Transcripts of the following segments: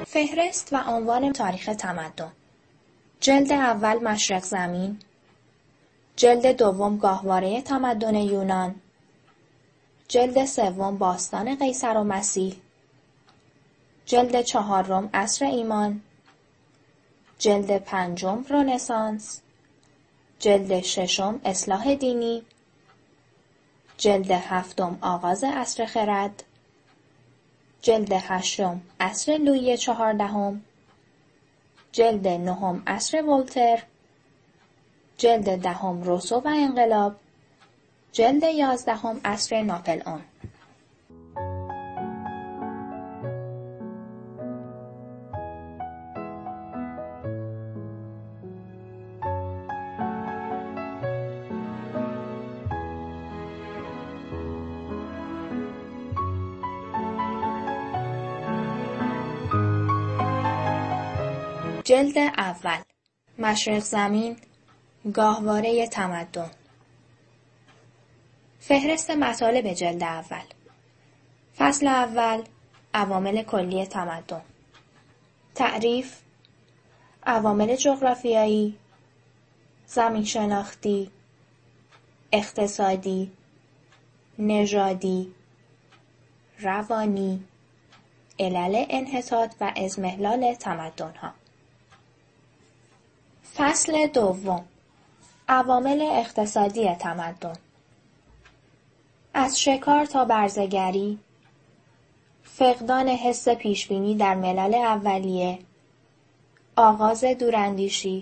فهرست و عنوان تاریخ تمدن. جلد اول مشرق زمین. جلد دوم گاهواره تمدن یونان. جلد سوم باستان قیصر و مسیح. جلد چهارم عصر ایمان. جلد پنجم رنسانس. جلد ششم اصلاح دینی. جلد هفتم آغاز عصر خرد. جلد هشتم عصر لویی 14. جلد نهم عصر ولتر. جلد دهم روسو و انقلاب. جلد 11 عصر ناپلئون. جلد اول مشرق زمین، گاهواره تمدن. فهرست مطالب جلد اول. فصل اول، عوامل کلی تمدن. تعریف، عوامل جغرافیایی، زمین شناختی، اقتصادی، نژادی، روانی، علل انحطاط و اضمحلال تمدن‌ها. فصل دوم، عوامل اقتصادی تمدن. از شکار تا برزگری، فقدان حس پیشبینی در ملل اولیه، آغاز دوراندیشی،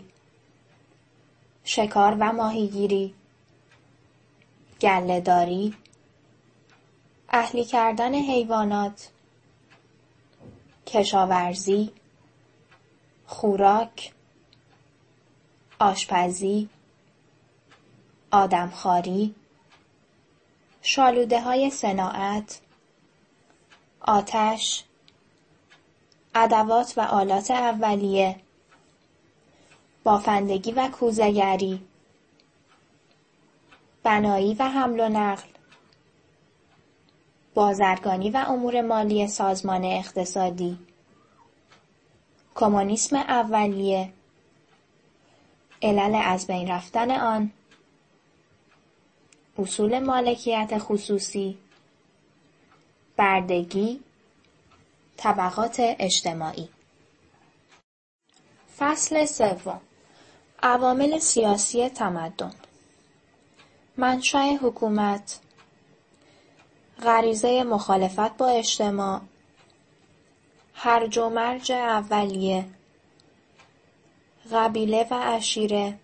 شکار و ماهیگیری، گله‌داری، اهلی کردن حیوانات، کشاورزی، خوراک، آشپزی، آدمخواری، شالوده‌های صناعت، آتش، ادوات و آلات اولیه، بافندگی و کوزه‌گری، بنایی و حمل و نقل، بازرگانی و امور مالی سازمان اقتصادی، کمونیسم اولیه، علل از بین رفتن آن، اصول مالکیت خصوصی، بردگی، طبقات اجتماعی. فصل سوم، عوامل سیاسی تمدن. منشأ حکومت، غریزه مخالفت با اجتماع، هرج و مرج اولیه، قبیله و عشیره،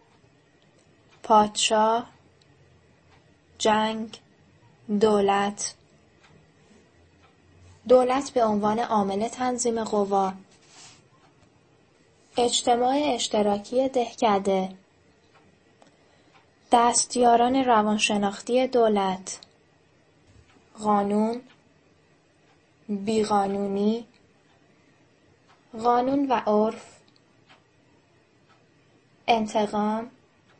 پادشاه، جنگ، دولت. دولت به عنوان عامل تنظیم قوا، اجتماع اشتراکی دهکده، دستیاران روانشناختی دولت، قانون، بیقانونی، قانون و عرف، انتقام،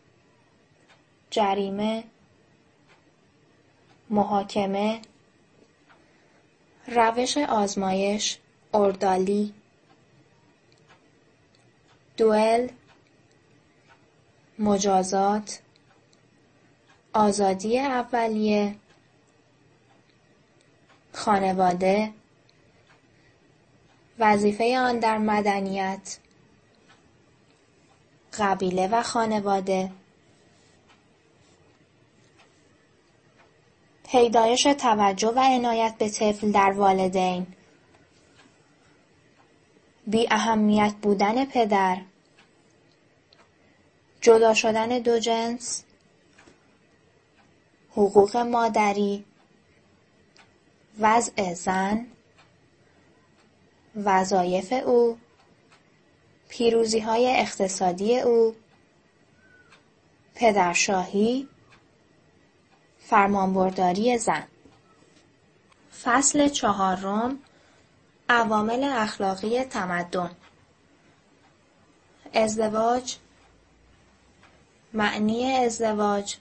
جریمه، محاکمه، روش آزمایش، اردالی، دوئل، مجازات، آزادی اولیه، خانواده، وظیفه آن در مدنیت، قبیله و خانواده، پیدایش توجه و عنایت به طفل در والدین، بی اهمیت بودن پدر، جدا شدن دو جنس، حقوق مادری، وضع زن، وظایف او، پیروزی‌های اقتصادی او، پدرشاهی، فرمانبرداری زن. فصل چهارم، عوامل اخلاقی تمدن. ازدواج، معنی ازدواج،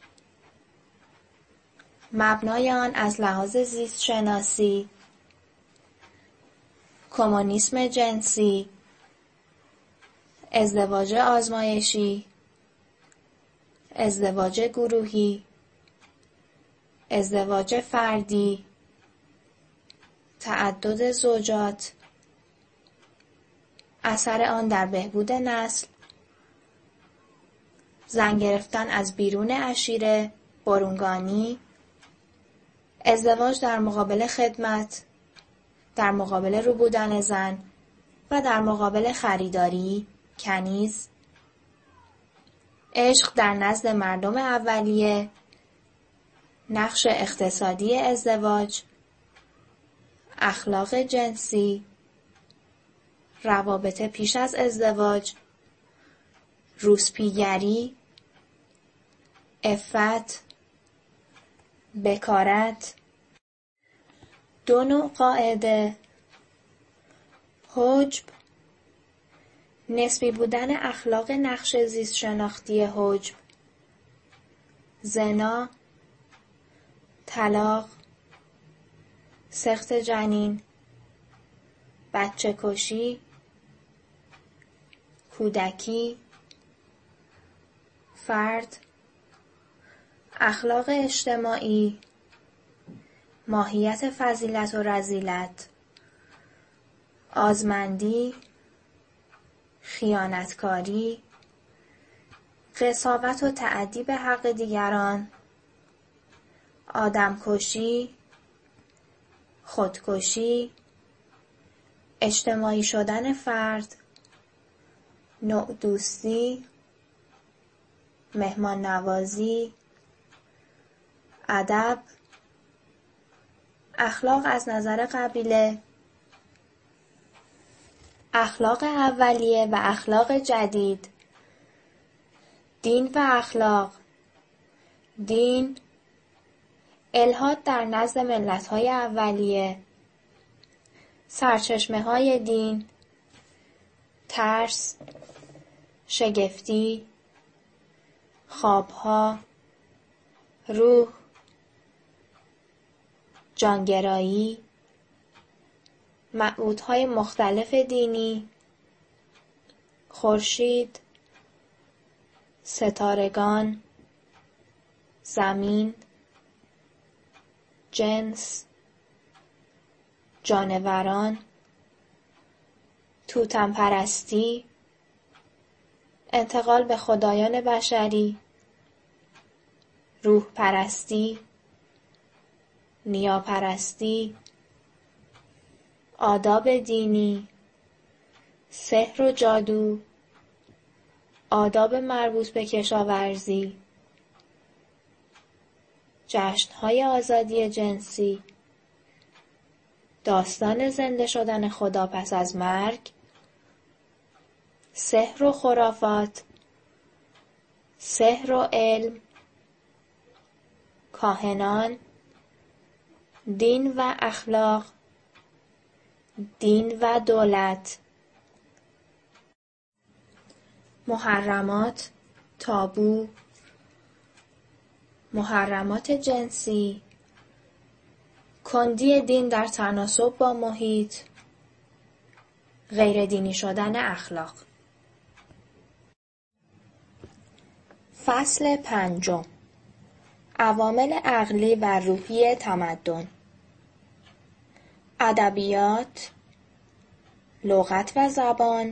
مبنای آن از لحاظ زیست شناسی، کمونیسم جنسی، ازدواج آزمایشی، ازدواج گروهی، ازدواج فردی، تعدد زوجات، اثر آن در بهبود نسل، زن گرفتن از بیرون عشیره، برونگانی، ازدواج در مقابل خدمت، در مقابل روبودن زن و در مقابل خریداری، کنیز، عشق در نزد مردم اولیه، نقش اقتصادی ازدواج، اخلاق جنسی، روابط پیش از ازدواج، روسپیگری، عفت، بکارت. 2 نوع قاعده: حجب، نسبی بودن اخلاق نقش زیست شناختی حجب، زنا، طلاق، سقط جنین، بچه کشی، کودکی، فرد، اخلاق اجتماعی، ماهیت فضیلت و رذیلت، آزمندی، خیانتکاری، قساوت و تعدی به حق دیگران، آدمکشی، خودکشی، اجتماعی شدن فرد، نوع دوستی، مهمان نوازی، ادب، اخلاق از نظر قبیله، اخلاق اولیه و اخلاق جدید، دین و اخلاق. دین، الحاد در نزد ملت‌های اولیه، سرچشمه‌های دین، ترس، شگفتی، خوابها، روح، جانگرایی، معبودهای مختلف دینی، خورشید، ستارگان، زمین، جنس، جانوران، توتم پرستی، انتقال به خدایان بشری، روح پرستی، نیاپرستی، آداب دینی، سحر و جادو، آداب مربوط به کشاورزی، جشن‌های آزادی جنسی، داستان زنده شدن خدا پس از مرگ، سحر و خرافات، سحر و علم، کاهنان، دین و اخلاق، دین و دولت. محرمات، تابو، محرمات جنسی، کندی دین در تناسب با محیط، غیر دینی شدن اخلاق. فصل 5. عوامل عقلی و روحی تمدن. ادبیات، لغت و زبان،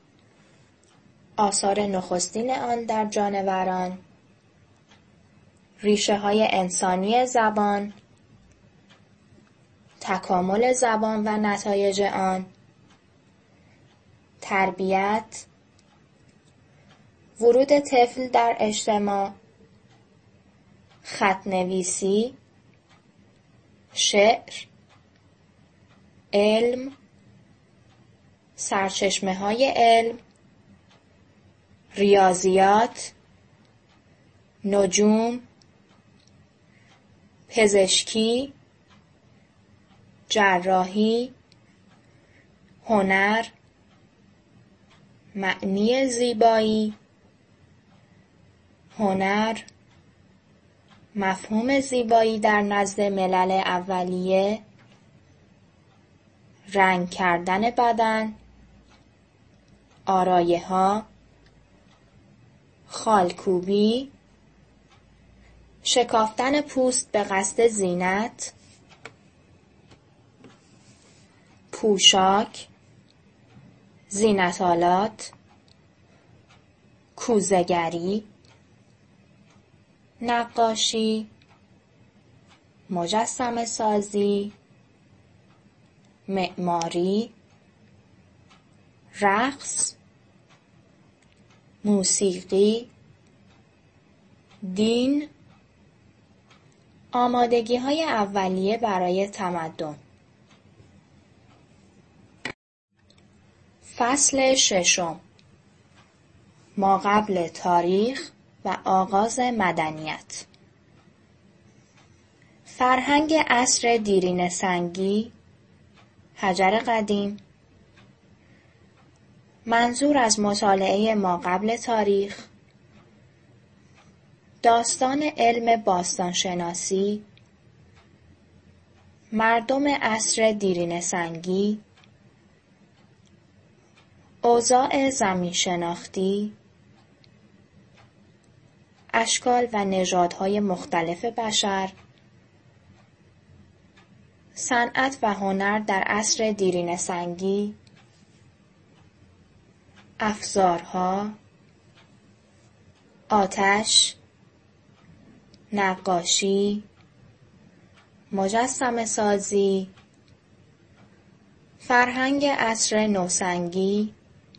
آثار نخستین آن در جانوران، ریشه‌های انسانی زبان، تکامل زبان و نتایج آن، تربیت، ورود طفل در اجتماع، خط‌نویسی، شعر، علم، سرچشمه‌های علم، ریاضیات، نجوم، پزشکی، جراحی، هنر، معنی زیبایی، هنر، مفهوم زیبایی در نزد ملل اولیه، رنگ کردن بدن، آرایه‌ها، خالکوبی، شکافتن پوست به قصد زینت، پوشاک، زینت‌آلات، کوزه‌گری، نقاشی، مجسمه سازی، معماری، رقص، موسیقی، دین، آمادگی‌های اولیه برای تمدن. فصل ششم، ماقبل تاریخ و آغاز مدنیت. فرهنگ عصر دیرینه سنگی، حجر قدیم. منظور از مطالعه ماقبل تاریخ، داستان علم باستانشناسی، مردم عصر دیرینه سنگی، اوضاع زمین شناختی، اشکال و نژادهای مختلف بشر، صنعت و هنر در عصر دیرینه سنگی، افزارها، آتش، نقاشی، مجسمه سازی، فرهنگ عصر نوسنگی،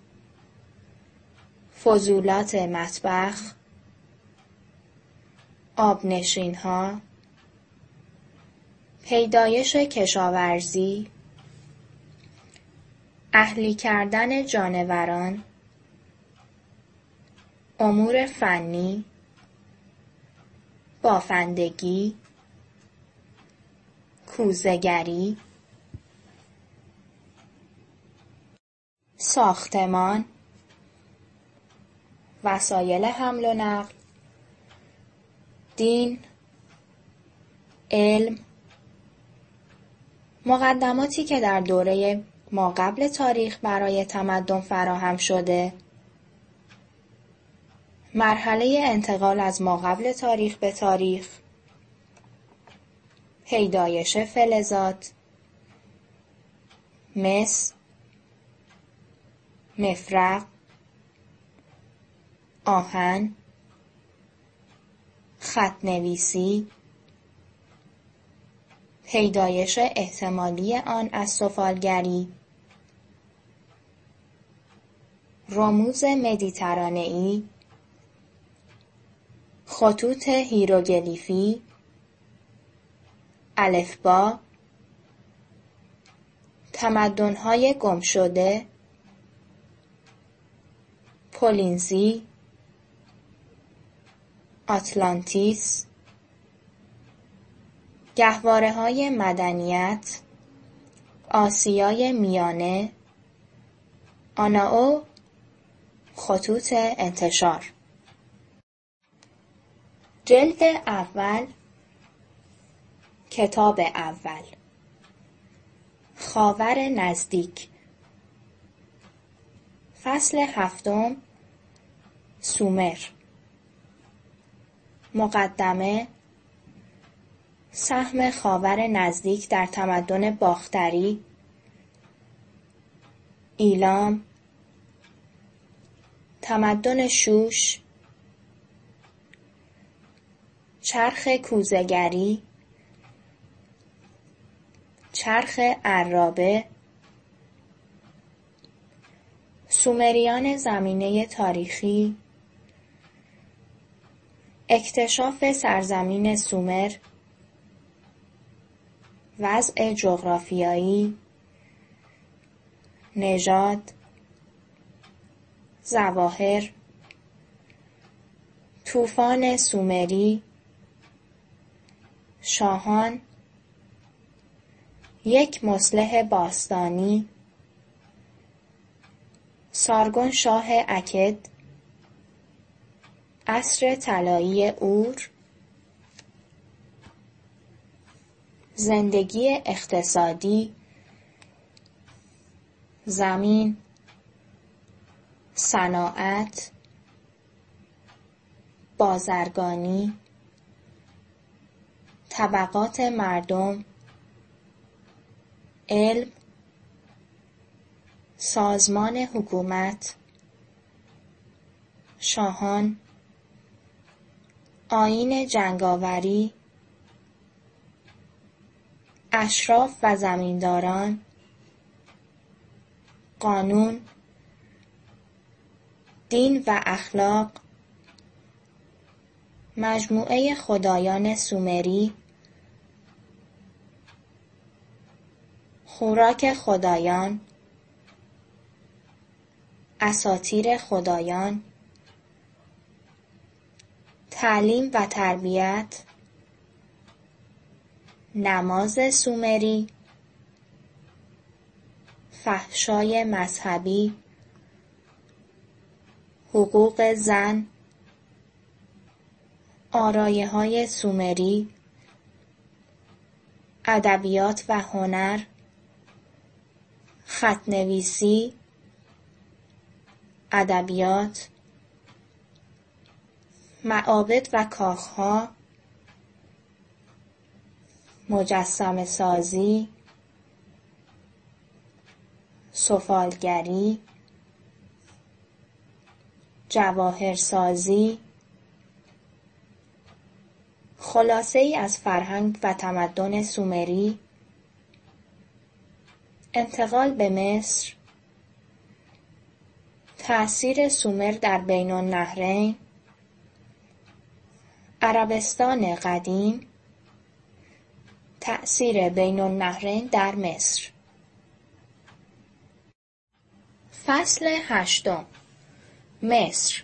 فضولات مطبخ، آبنشین‌ها، پیدایش کشاورزی، اهلی کردن جانوران، امور فنی، بافندگی، کوزه‌گری، ساختمان، وسایل حمل و نقل، دین، علم، مقدماتی که در دوره ماقبل تاریخ برای تمدن فراهم شده، مرحله انتقال از ماقبل تاریخ به تاریخ، پیدایش فلزات، مس، مفرق، آهن، خط نویسی، پیدایش احتمالی آن از سفالگری، رموز مدیترانه‌ای، خطوط هیروگلیفی، الفبا، تمدن‌های گمشده، پولینزی، آتلانتیس، گهواره‌های مدنیت، آسیای میانه، آنائو، خطوط انتشار. جلد اول، کتاب اول، خاور نزدیک. فصل هفتم، سومر. مقدمه، سهم خاور نزدیک در تمدن باختری، ایلام، تمدن شوش، چرخ کوزه‌گری، چرخ عرابه، سومریان زمینه تاریخی، اکتشاف سرزمین سومر، وضع جغرافیایی، نژاد، ظواهر، طوفان سومری، شاهان، یک مصلح باستانی، سارگون شاه اکد، عصر طلایی اور، زندگی اقتصادی، زمین، صناعت، بازرگانی، طبقات مردم، علم، سازمان حکومت، شاهان، آیین جنگاوری، اشراف و زمینداران، قانون، دین و اخلاق، مجموعه خدایان سومری، خوراک خدایان، اساطیر خدایان، تعلیم و تربیت، نماز سومری، فحشای مذهبی، حقوق زن، آرایه‌های سومری، ادبیات و هنر، خط‌نویسی، ادبیات، معابد و کاخها، مجسمه سازی، سفالگری، جواهرسازی، خلاصه ای از فرهنگ و تمدن سومری، انتقال به مصر، تأثیر سومر در بین النهرین، عربستان قدیم، تأثیر بین النهرین در مصر. فصل 8. مصر.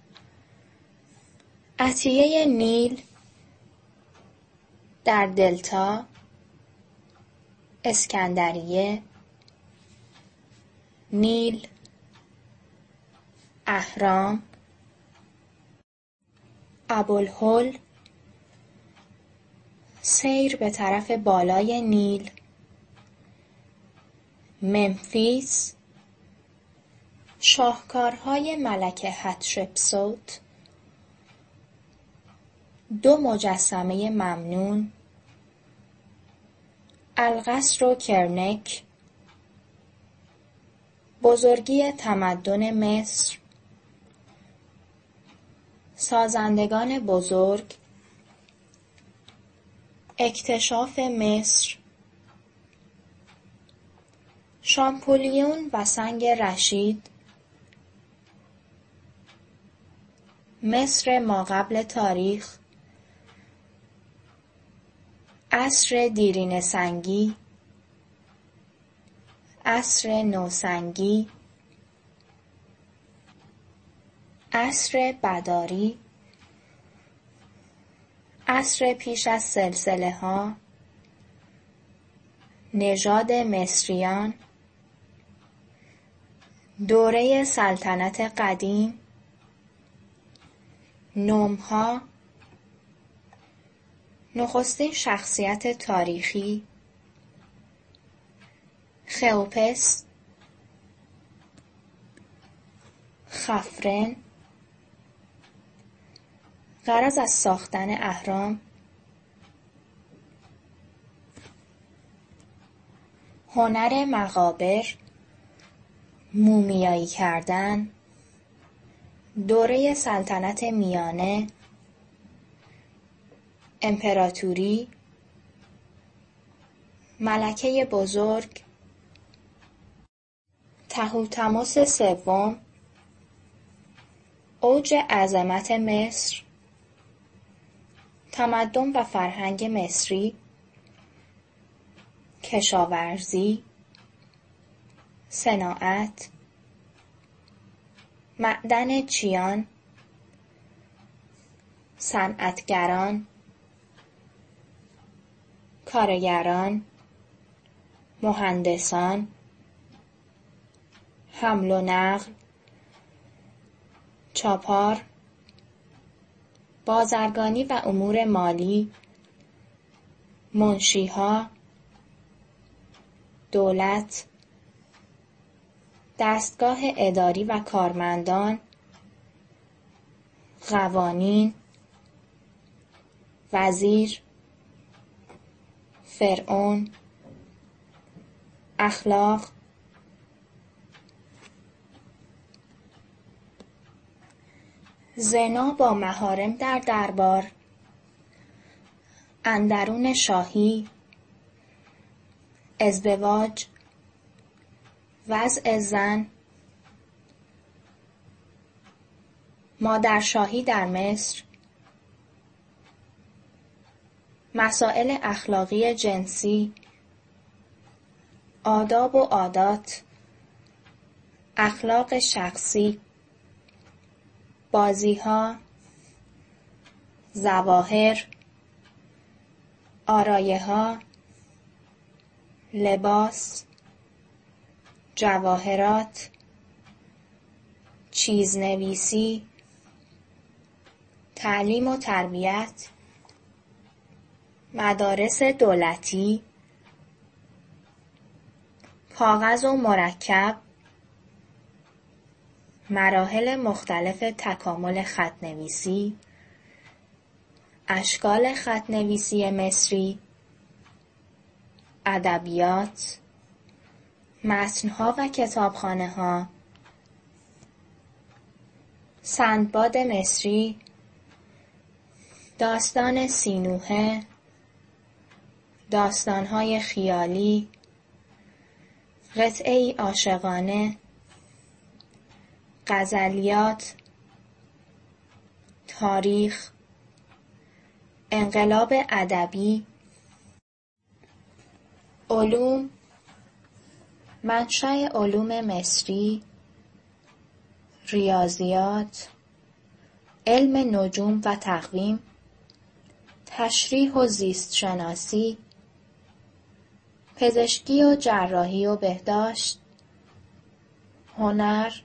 عطیه نیل در دلتا، اسکندریه، نیل، اهرام، ابوالهول، سیر به طرف بالای نیل، ممفیس، شاهکارهای ملکه حتشبسوت، 2 مجسمه ممنون، القصر و کرنک، بزرگی تمدن مصر، سازندگان بزرگ، اکتشاف مصر، شامپولیون و سنگ رشید، مصر ماقبل تاریخ، عصر دیرینه سنگی، عصر نوسنگی، عصر بداری، عصر پیش از سلسله ها، نژاد مصریان، دوره سلطنت قدیم، نوم‌ها، نخستین شخصیت تاریخی، خئوپس، خفرن، غرض از ساختن اهرام، هنر مقابر، مومیایی کردن، دوره سلطنت میانه، امپراتوری، ملکه بزرگ، تهوتموس سوم، اوج عظمت مصر، تمدن و فرهنگ مصری، کشاورزی، صناعت، معدن چیان، صنعتگران، کارگران، مهندسان، حمل و نقل، چاپار، بازرگانی و امور مالی، منشیها، دولت، دستگاه اداری و کارمندان، قوانین، وزیر، فرعون، اخلاق، زنا با محارم در دربار، اندرون شاهی، ازدواج، وضع زن، مادرشاهی در مصر، مسائل اخلاقی جنسی، آداب و عادات، اخلاق شخصی، بازی‌ها، ظواهر، آرایه‌ها، لباس، جواهرات، چیزنویسی، تعلیم و تربیت، مدارس دولتی، کاغذ و مرکب، مراحل مختلف تکامل خط‌نویسی، اشکال خط‌نویسی مصری، ادبیات، متن‌ها و کتابخانه‌ها، سندباد مصری، داستان سینوحه، داستان‌های خیالی، قطعه‌ای عاشقانه، غزلیات، تاریخ، انقلاب ادبی، علوم، منشأ علوم مصری، ریاضیات، علم نجوم و تقویم، تشریح و زیست شناسی، پزشکی و جراحی و بهداشت، هنر،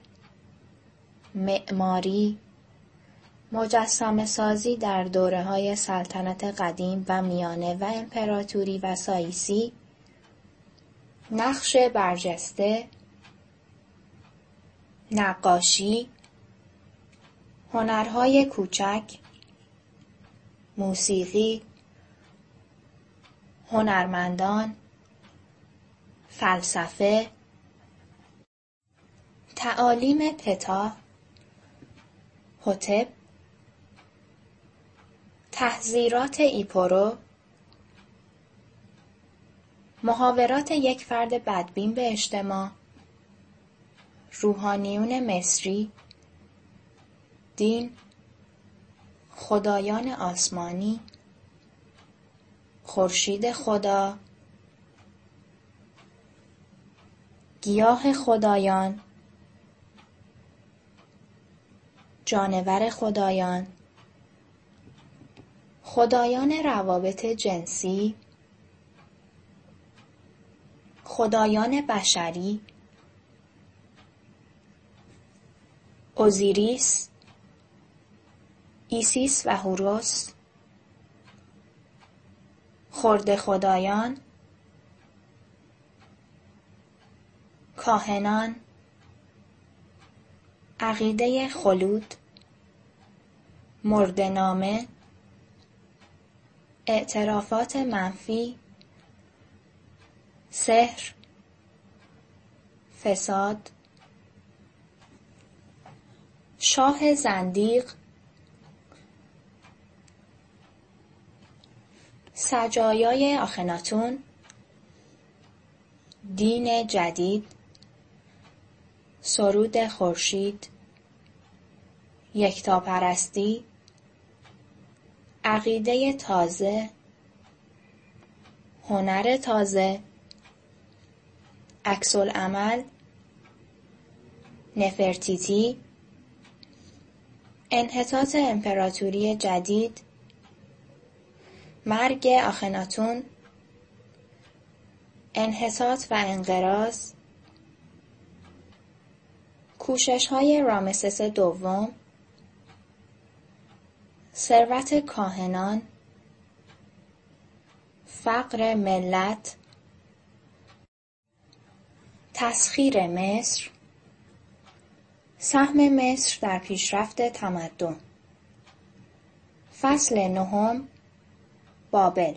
معماری، مجسمه سازی در دوره‌های سلطنت قدیم و میانه و امپراتوری و ساییسی، نقش برجسته، نقاشی، هنرهای کوچک، موسیقی، هنرمندان، فلسفه، تعالیم پتاه، هوتپ، تحذیرات ایپورو، محاورات یک فرد بدبین به اجتماع، روحانیون مصری، دین، خدایان آسمانی، خورشید خدا، گیاه خدایان، جانور خدایان، خدایان روابط جنسی، خدایان بشری، اوزیریس، ایسیس و هوروس، خرده خدایان، کاهنان، عقیده خلود، مرده‌نامه، اعترافات منفی، سحر، فساد، شاه زندیق، سجایای آخناتون، دین جدید، سرود خورشید، یکتاپرستی، عقیده تازه، هنر تازه، عکس‌العمل، نفرتیتی، انحطاط امپراتوری جدید، مرگ آخناتون، انحطاط و انقراض، کوشش‌های رامسس دوم، ثروت کاهنان، فقر ملت، تسخیر مصر، سهم مصر در پیشرفت تمدن. فصل 9. بابل.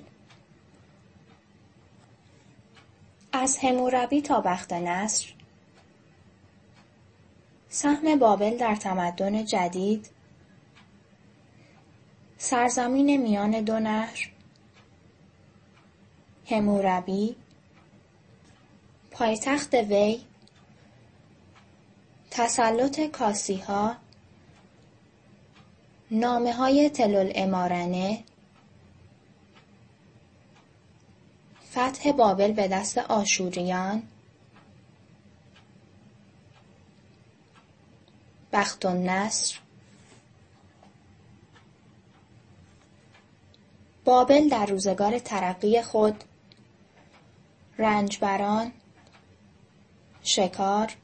از حموربی تا بختنصر. سهم بابل در تمدن جدید. سرزمین میان دو نهر. حموربی. پایتخت وی. تسلط کاسیها. نامه‌های تل‌العمارنه. فتح بابل به دست آشوریان. بخت‌النصر. بابل در روزگار ترقی خود رنجبران، شکار،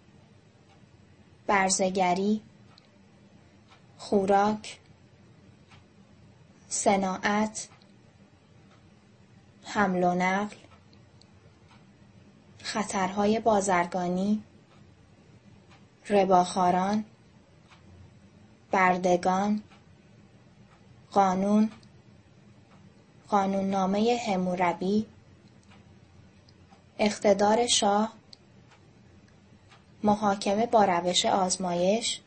برزگری، خوراک، صناعت، حمل و نقل، خطرهای بازرگانی، رباخواران، بردگان، قانوننامه حموربی، اقتدار شاه، محاکمه با روش آزمایش،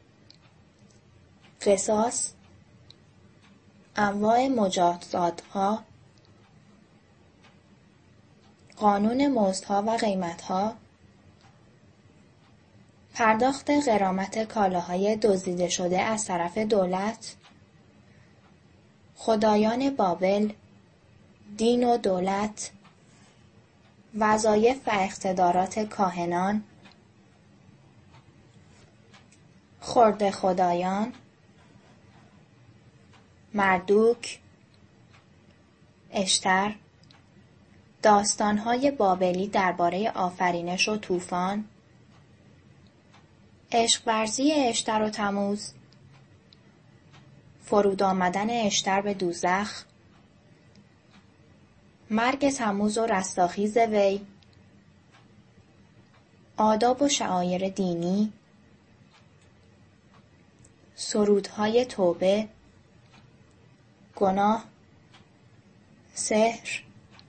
قصاص، انواع مجازاتها، قانون مزدها و قیمتها، پرداخت غرامت کالاهای دزدیده شده از طرف دولت، خدایان بابل، دین و دولت، وظایف و اقتدارات کاهنان، خرده خدایان، مردوک، اشتر، داستان‌های بابلی درباره آفرینش و طوفان، عشق ورزی اشتر و تموز، فرود آمدن اشتر به دوزخ، مرگ تموز و رستاخیز وی، آداب و شعائر دینی، سرودهای توبه، گناه، سحر،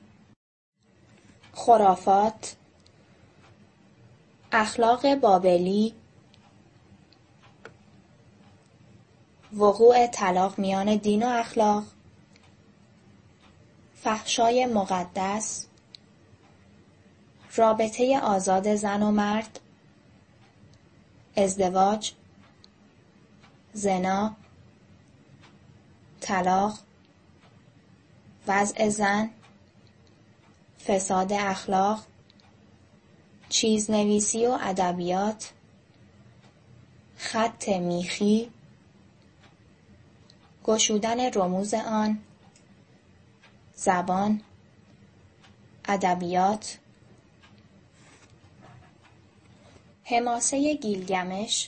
خرافات، اخلاق بابلی، وقوع طلاق میان دین و اخلاق، فحشای مقدس، رابطه آزاد زن و مرد، ازدواج، زنا، طلاق، وضع زن، فساد اخلاق، چیزنویسی و ادبیات، خط میخی، گشودن رموز آن، زبان، ادبیات، حماسه گیلگمش،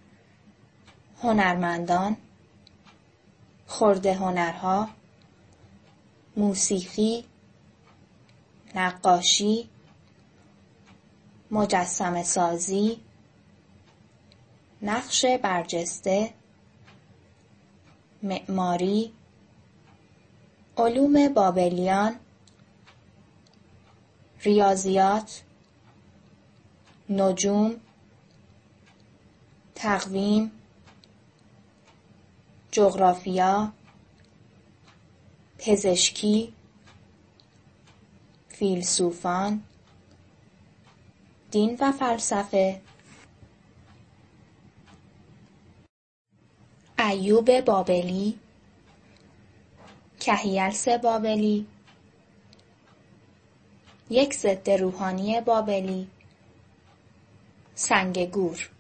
هنرمندان، خرده هنرها، موسیقی، نقاشی، مجسمه سازی، نقش برجسته، معماری، علوم بابلیان، ریاضیات، نجوم، تقویم، جغرافیا، پزشکی، فیلسوفان، دین و فلسفه، ایوب بابلی، کهیلس بابلی، یک ضد روحانی بابلی، سنگ گور.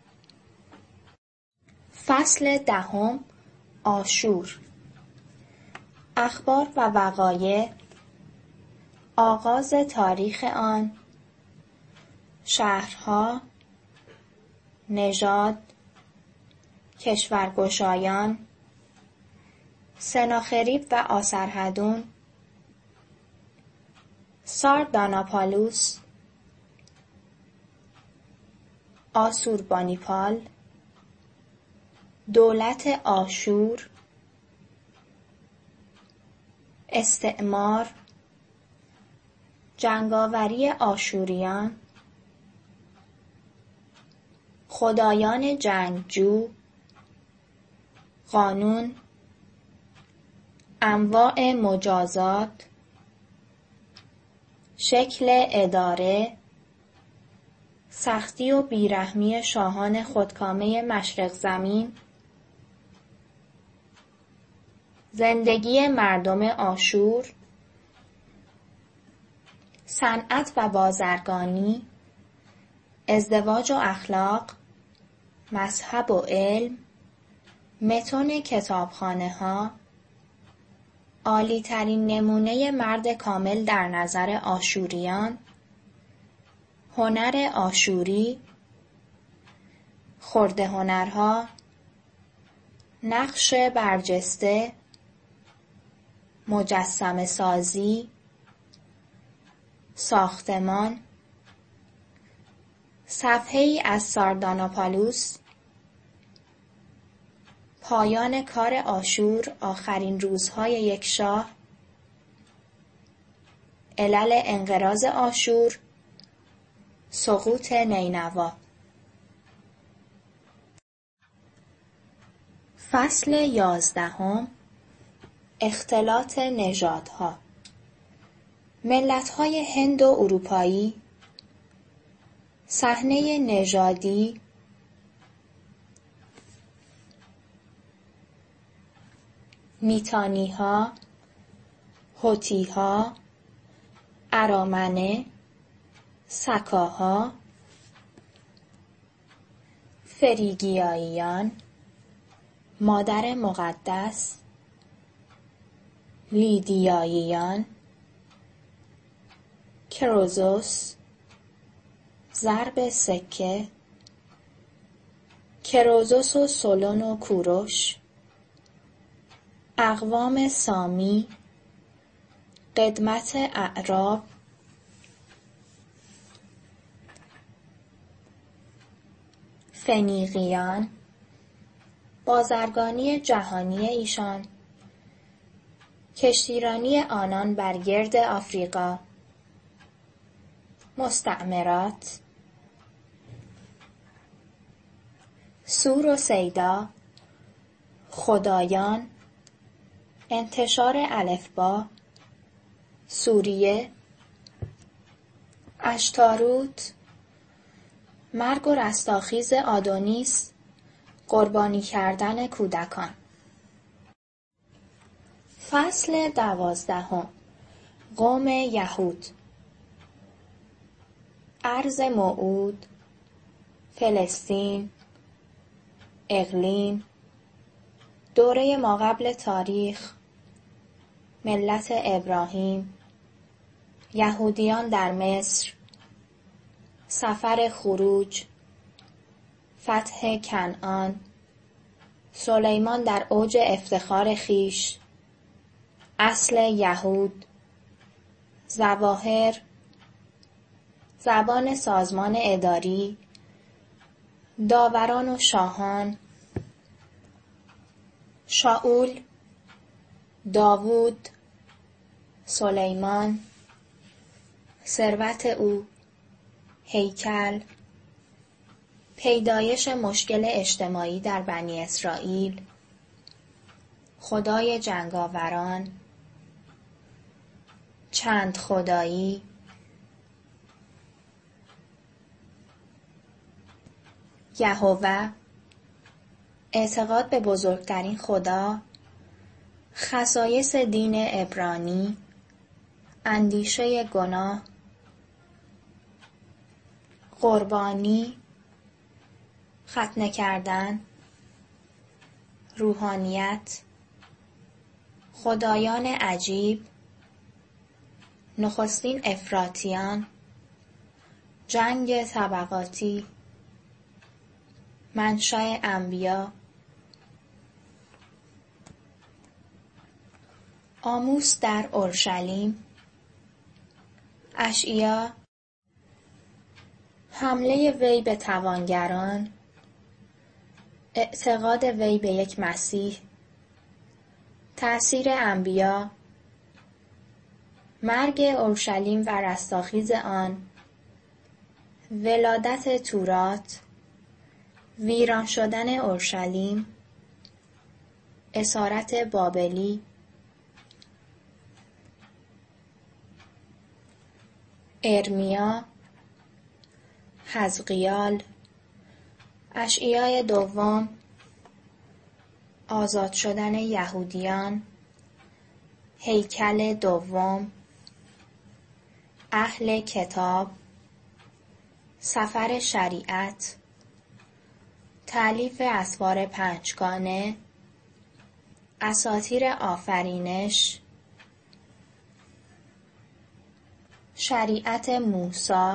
فصل 10. آشور. اخبار و وقایع، آغاز تاریخ آن، شهرها، نژاد، کشورگشایان، سناخریب و آسرهدون، سارداناپالوس، آسوربانیپال، دولت آشور، استعمار، جنگاوری آشوریان، خدایان جنگجو، قانون، انواع مجازات، شکل اداره، سختی و بیرحمی شاهان خودکامه مشرق زمین، زندگی مردم آشور، صنعت و بازرگانی، ازدواج و اخلاق، مذهب و علم، متن کتابخانه‌ها، عالی‌ترین نمونه مرد کامل در نظر آشوریان، هنر آشوری، خرده هنرها، نقش برجسته، مجسمه سازی، ساختمان، صفحه‌ای از سارداناپالوس، پایان کار آشور، آخرین روزهای یک شاه، علل انقراض آشور، سقوط نینوا. فصل 11. اختلاط نژادها. ملت‌های هند و اروپایی، صحنه نژادی، میتانی‌ها، هوتی‌ها، ارامنه، سکاها، فریگیاییان، مادر مقدس، لیدیاییان، کروزوس، ضرب سکه، کروزوس و سولون و کوروش، اقوام سامی، قدمت اعراب، فنیقیان، بازرگانی جهانی ایشان، کشتیرانی آنان بر گرد آفریقا، مستعمرات، سور و سیدا، خدایان، انتشار الفبا، سوریه، اشتاروت، مرگ و رستاخیز آدونیس، قربانی کردن کودکان. فصل 12. قوم یهود. ارض موعود، فلسطین، اقلیم، دوره ماقبل تاریخ، ملت ابراهیم، یهودیان در مصر، سفر خروج، فتح کنعان، سلیمان در اوج افتخار خویش، اصل یهود، ظواهر، زبان سازمان اداری، داوران و شاهان، شاول، داوود، سلیمان، ثروت او، هیکل، پیدایش مشکل اجتماعی در بنی اسرائیل، خدای جنگاوران، چند خدایی، یهوه، اعتقاد به بزرگترین خدا، خصایص دین عبرانی، اندیشه گناه، قربانی، ختنه کردن، روحانیت، خدایان عجیب، نخستین افراطیان، جنگ طبقاتی، منشأ انبیا، آموس در اورشلیم، اشعیا، حمله وی به توانگران، اعتقاد وی به یک مسیح، تأثیر انبیا، مرگ اورشلیم و رستاخیز آن، ولادت تورات، ویران شدن اورشلیم، اسارت بابلی، ارمیا، حزقیال، اشعیای دوم، آزاد شدن یهودیان، هیکل دوم، اهل کتاب، سفر شریعت، تألیف اسفار پنجگانه، اساطیر آفرینش، شریعت موسی،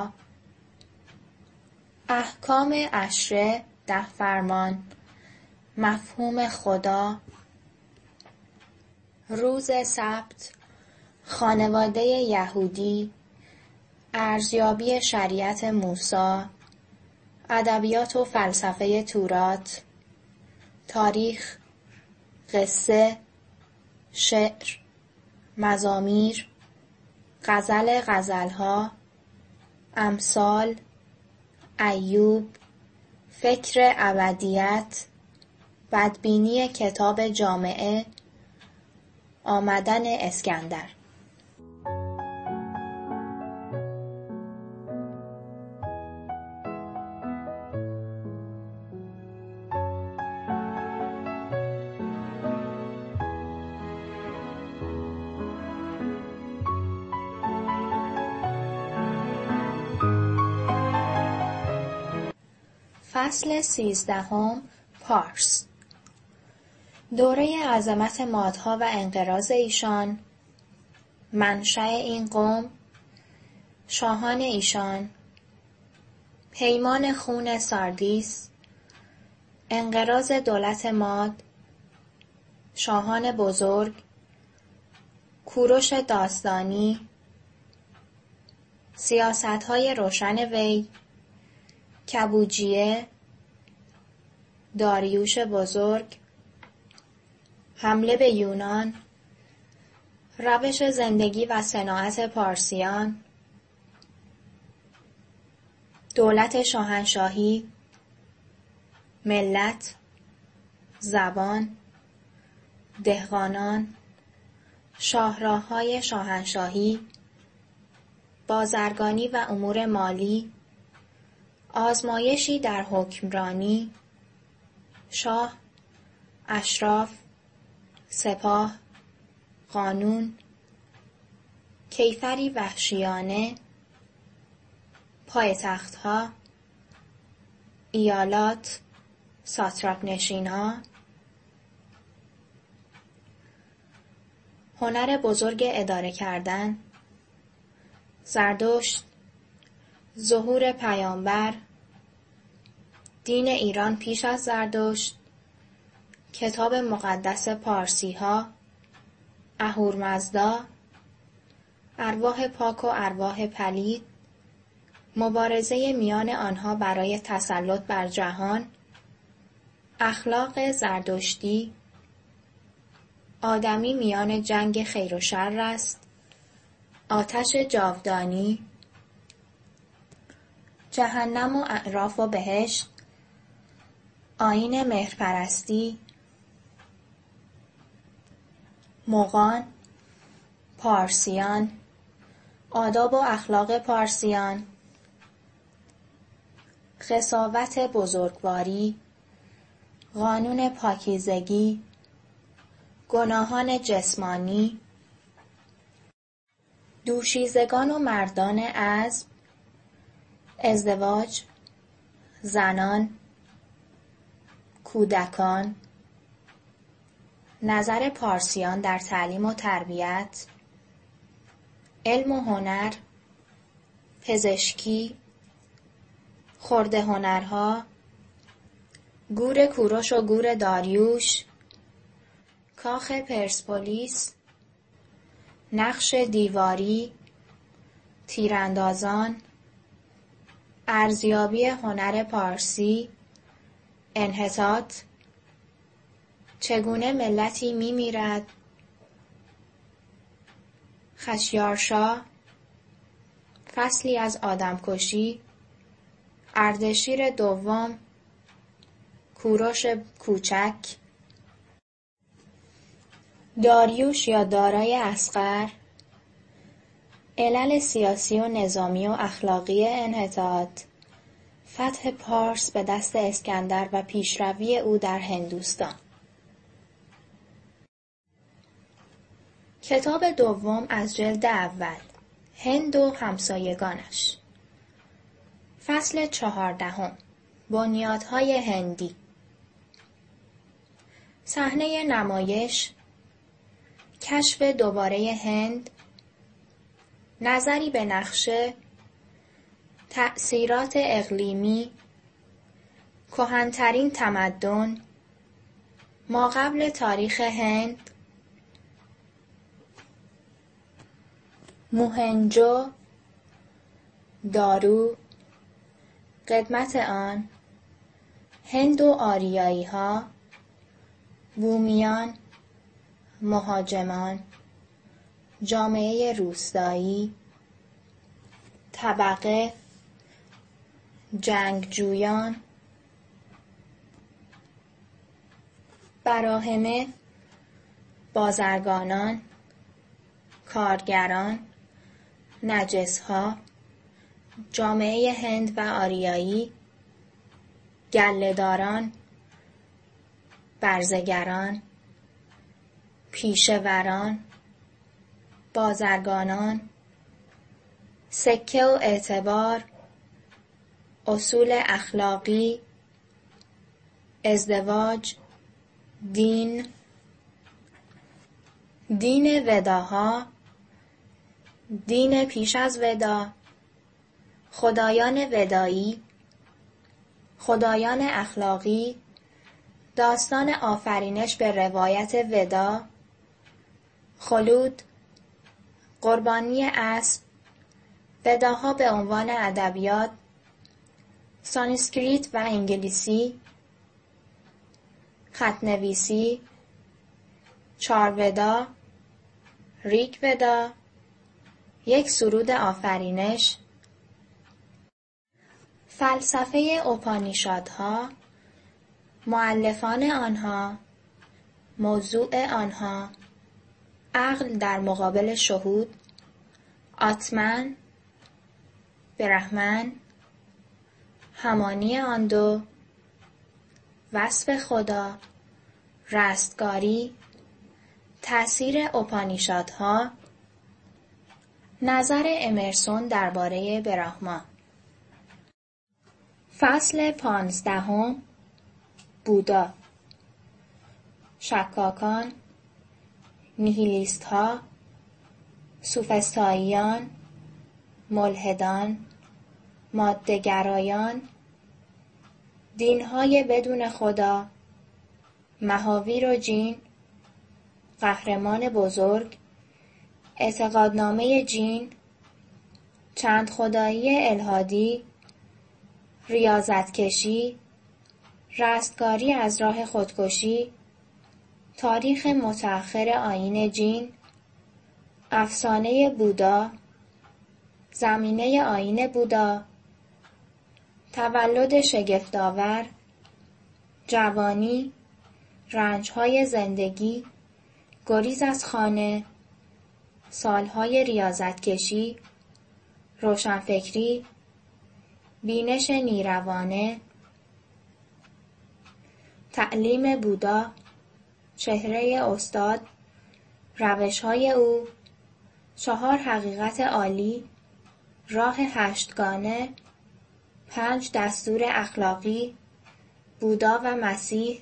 احکام عشره 10 فرمان، مفهوم خدا، روز سبت، خانواده یهودی، ارزیابی شریعت موسی، ادبیات و فلسفه تورات، تاریخ، قصه، شعر، مزامیر، غزلها، امثال، ایوب، فکر ابدیت، بدبینی کتاب جامعه، آمدن اسکندر. فصل 13 پارس. دوره عظمت مادها و انقراض ایشان، منشأ این قوم، شاهان ایشان، پیمان خون ساردیس، انقراض دولت ماد، شاهان بزرگ، کوروش داستانی، سیاست‌های روشن وی، کبوجیه، داریوش بزرگ، حمله به یونان، روش زندگی و صناعت پارسیان، دولت شاهنشاهی، ملت، زبان، دهقانان، شاهراه‌های شاهنشاهی، بازرگانی و امور مالی، آزمایشی در حکمرانی، شاه، اشراف، سپاه، قانون، کیفری وحشیانه، پایتخت‌ها، ایالات، ساتراپ نشین‌ها، هنر بزرگ اداره کردن، زردشت، ظهور پیامبر، دین ایران پیش از زردشت، کتاب مقدس پارسی‌ها، اهورمزدا، ارواح پاک و ارواح پلید، مبارزه میان آنها برای تسلط بر جهان، اخلاق زردشتی، آدمی میان جنگ خیر و شر است، آتش جاودانی، جهنم و اعراف و بهشت، آیین مهرپرستی، مغان، پارسیان، آداب و اخلاق پارسیان، قساوت بزرگواری، قانون پاکیزگی، گناهان جسمانی، دوشیزگان و مردان عزب، ازدواج، زنان، کودکان، نظر پارسیان در تعلیم و تربیت، علم و هنر، پزشکی، خرده هنرها، گور کوروش و گور داریوش، کاخ پرسپولیس، نقش دیواری، تیراندازان، ارزیابی هنر پارسی، انحطاط، چگونه ملتی می‌میرد. خشیارشا، فصلی از آدمکشی. اردشیر دوم، کوروش کوچک. داریوش یا دارای اصغر، علل سیاسی و نظامی و اخلاقی انحطاط، فتح پارس به دست اسکندر و پیشروی او در هندوستان. کتاب دوم از جلد اول، هند و همسایگانش. فصل 14، بنیادهای هندی. صحنه نمایش، کشف دوباره هند، نظری به نقشه، تأثیرات اقلیمی، کهن‌ترین تمدن، ماقبل تاریخ هند، موهنجو دارو، قدمت آن، هند و آریایی‌ها، بومیان، مهاجمان، جامعه روستایی، طبقه، جنگجویان، براهمه، بازرگانان، کارگران، نجس‌ها، جامعه هند و آریایی، گله‌داران، برزگران، پیشوران، بازرگانان، سکه و اعتبار، اصول اخلاقی، ازدواج، دین وداها، دین پیش از ودا، خدایان ودایی، خدایان اخلاقی، داستان آفرینش به روایت ودا، خلود، قربانی اسب، وداها به عنوان ادبیات، سانسکریت و انگلیسی، خط‌نویسی، چارودا، ریگ ودا، یک سرود آفرینش، فلسفه اپانیشادها، مؤلفان آنها، موضوع آنها، عقل در مقابل شهود، آتمن، برهمن، همانی آن دو، وصف خدا، رستگاری، تأثیر اپانیشادها، نظر امرسون درباره براهما. فصل 15، بودا، شکاکان، نیهیلیستها، سوفسطائیان، ملحدان، ماده‌گرایان، دین‌های بدون خدا، مهاویر و جین، قهرمان بزرگ، اعتقادنامه جین، چند خدایی الحادی، ریاضتکشی، رستگاری از راه خودکشی، تاریخ متأخر آیین جین، افسانه بودا، زمینه آیین بودا، تولد شگفت‌آور، جوانی، رنج‌های زندگی، گریز از خانه، سالهای ریاضتکشی، روشنفکری، بینش نیروانه، تعلیم بودا، چهره استاد، روش‌های او، 4 حقیقت عالی، راه 8گانه، 5 دستور اخلاقی، بودا و مسیح،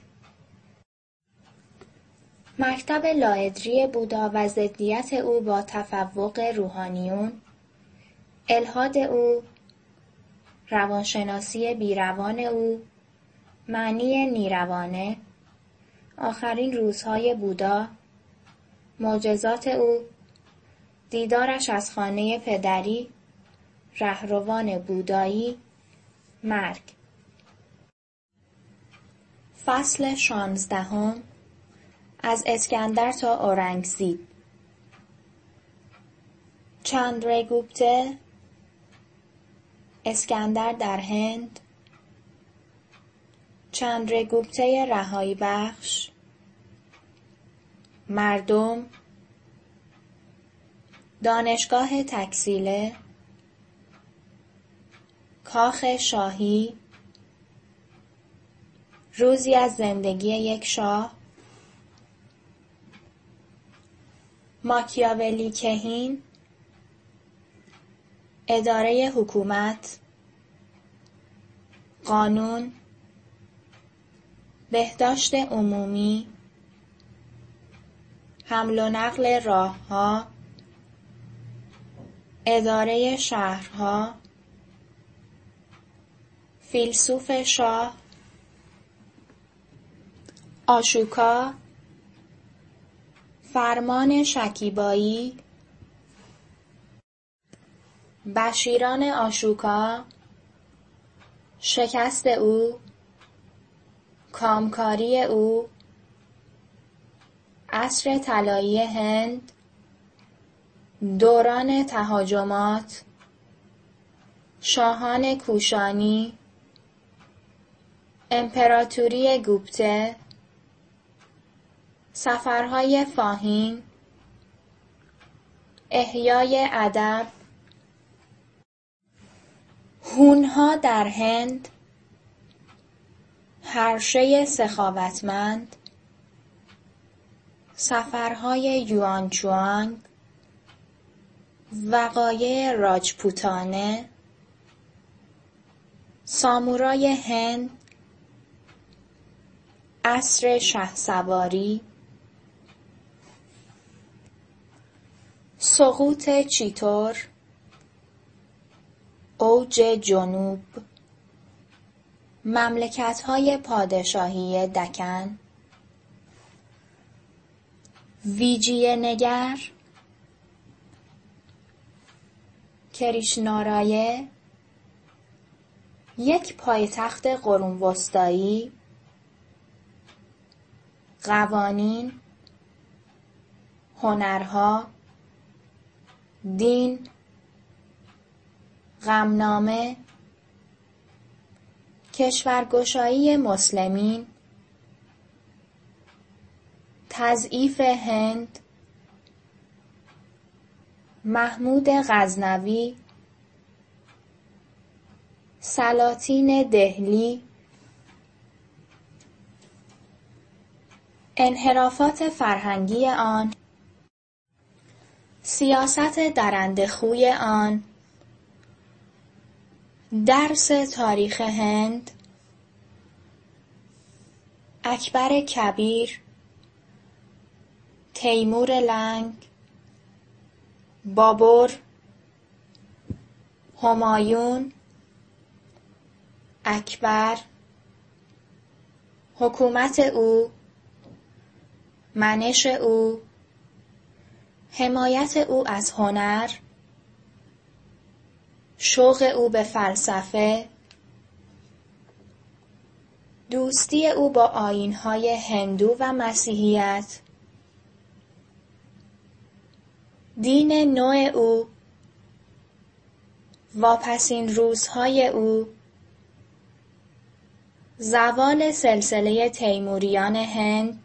مکتب لاادری بودا و ضدیت او با تفوق روحانیون، الحاد او، روانشناسی بیروان او، معنی نیروانه، آخرین روزهای بودا، معجزات او، دیدارش از خانه پدری، رهروان بودایی، مرگ. فصل 16، از اسکندر تا اورنگزیب. چندرگوپته، اسکندر در هند، چندرگوپته رهایی بخش، مردم، دانشگاه تکسیله، کاخ شاهی، روزی از زندگی یک شاه، ماکیاولی کهین، اداره حکومت، قانون، بهداشت عمومی، حمل و نقل راهها، اداره شهرها، فیلسوف شاه، آشوکا، فرمان شکیبایی، بشیران آشوکا، شکست او، کامکاری او، عصر طلایی هند، دوران تهاجمات، شاهان کوشانی، امپراتوری گوپته، سفرهای فاهین، احیای ادب، هونها در هند، هرشه سخاوتمند، سفرهای یوانچوانگ، وقایع راجپوتانه، سامورای هند، عصر شهسواری، سقوط چیتور، اوج جنوب، مملکت‌های پادشاهی دکن، ویجیانگر، کریشنارایه، یک پایتخت قرون وسطایی، قوانین، هنرها، دین، غمنامه، کشورگشایی مسلمین، تضعیف هند، محمود غزنوی، سلاطین دهلی، انحرافات فرهنگی آن، سیاست درنده‌خوی آن، درس تاریخ هند، اکبر کبیر، تیمور لنگ، بابر، همایون، اکبر، حکومت او، منش او، حمایت او از هنر، شوق او به فلسفه، دوستی او با آیین‌های هندو و مسیحیت، دین نو او، واپسین روزهای او، زوال سلسله تیموریان هند،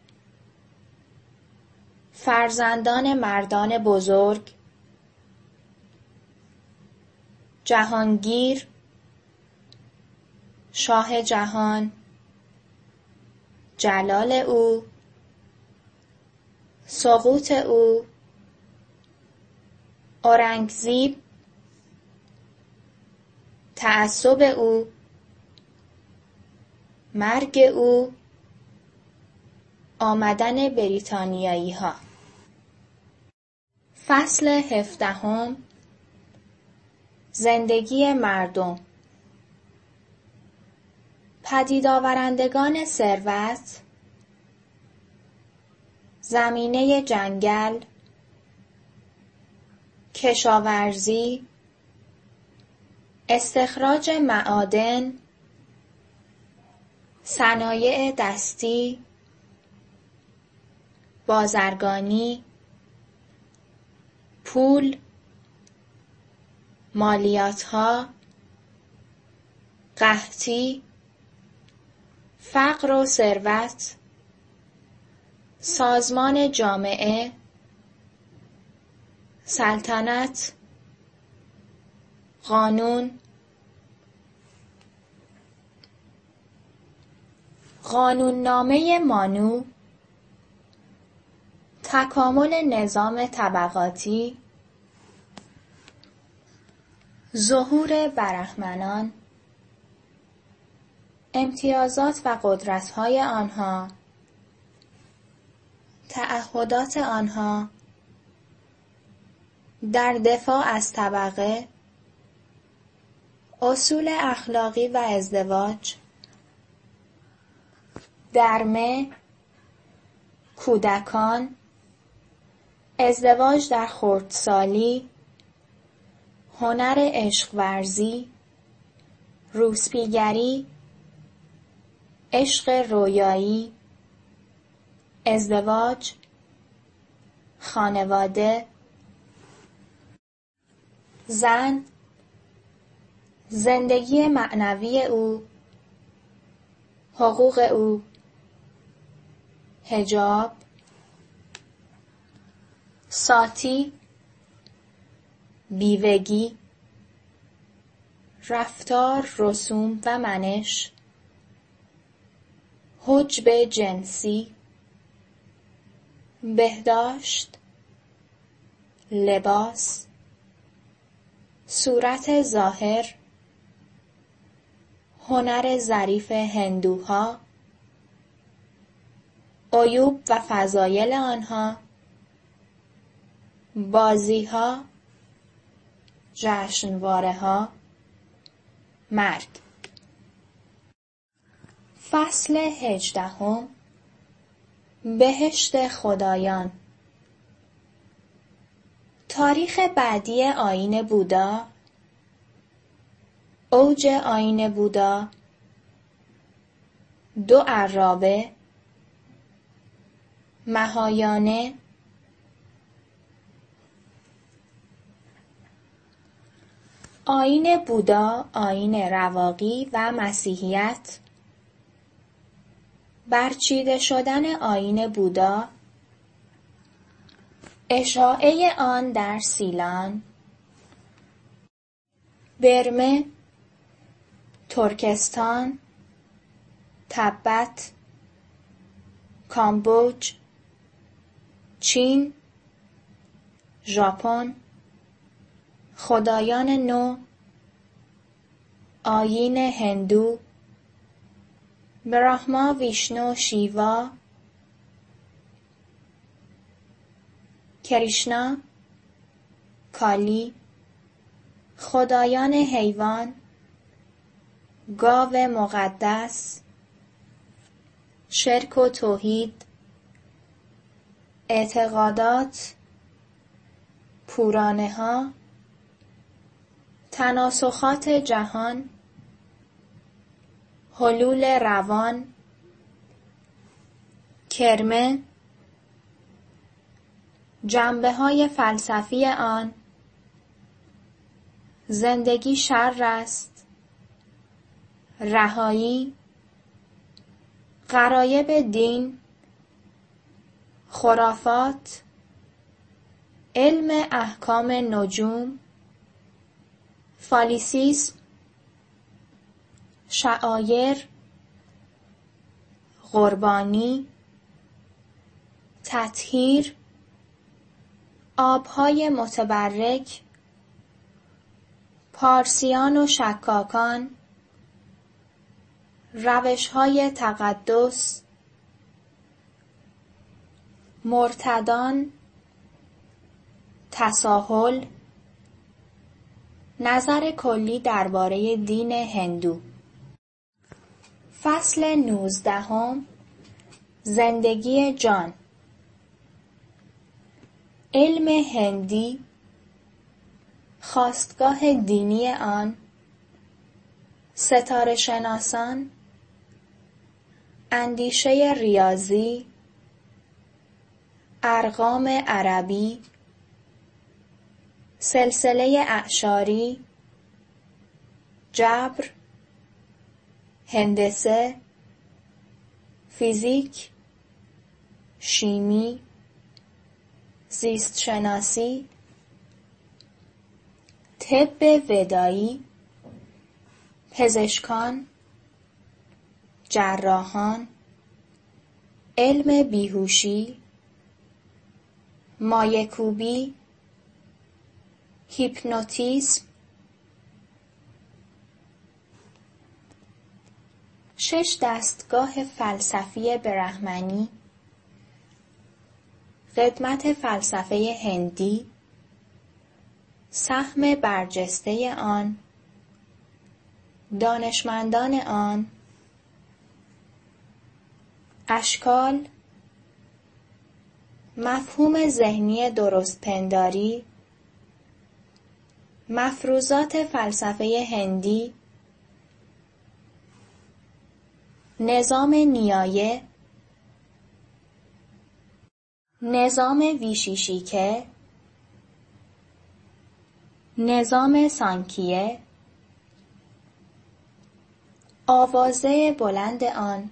فرزندان مردان بزرگ، جهانگیر، شاه جهان، جلال او، سقوط او، اورنگزیب، تعصب او، مرگ او، آمدن بریتانیایی‌ها. فصل 17. زندگی مردم. پدید آورندگان ثروت، زمینه جنگل، کشاورزی، استخراج معادن، صنایع دستی، بازرگانی، پول، مالیاتها، قحطی، فقر و ثروت، سازمان جامعه، سلطنت، قانون، قانوننامه مانو، تکامل نظام طبقاتی، ظهور برهمنان، امتیازات و قدرت‌های آنها، تعهدات آنها، در دفاع از طبقه، اصول اخلاقی و ازدواج، درمه، کودکان، ازدواج در خردسالی، هنر عشق ورزی، روسپیگری، عشق رویایی، ازدواج، خانواده، زن، زندگی معنوی او، حقوق او، حجاب، ساتی، بیوگی، رفتار، رسوم و منش، حجب جنسی، بهداشت، لباس، صورت ظاهر، هنر ظریف هندوها، عیوب و فضایل آنها، بازیها، جشنواره‌ها، مرگ. فصل 18 بهشت خدایان. تاریخ بعدی آیین بودا، اوج آیین بودا، 2 عرابه، مهایانه، آیین بودا، آیین رواقی و مسیحیت، برچیده شدن آیین بودا، اشاعه آن در سیلان، برمه، ترکستان، تبت، کامبوج، چین، ژاپن، خدایان نو، آیین هندو، براهما، ویشنو، شیوا، کریشنا، کالی، خدایان حیوان، گاو مقدس، شرک و توحید، اعتقادات، پورانه ها، تناسخات جهان، حلول روان، کرمه، جنبه‌های فلسفی آن، زندگی شر است، رهایی، غرایب دین، خرافات، علم احکام نجوم، فالیسیسم، شعایر، قربانی، تطهیر، آبهای متبرک، پارسیان و شکاکان، روشهای تقدس، مرتدان، تساهل، نظر کلی درباره دین هندو. فصل 19 زندگی جان. علم هندی، خاستگاه دینی آن، ستاره شناسان، اندیشه ریاضی، ارقام عربی، سلسله اعشاری، جبر، هندسه، فیزیک، شیمی، زیست شناسی، طب ودایی، پزشکان، جراحان، علم بیهوشی، مایه‌کوبی، هیپنوتیزم. 6 دستگاه فلسفی برهمنی، قدمت فلسفه هندی، سهم برجسته آن، دانشمندان آن، اشکال، مفهوم ذهنی درستپنداری، مفروضات فلسفه هندی، نظام نیایه، نظام ویشیشیکه، نظام سانکیه، آوازه بلند آن،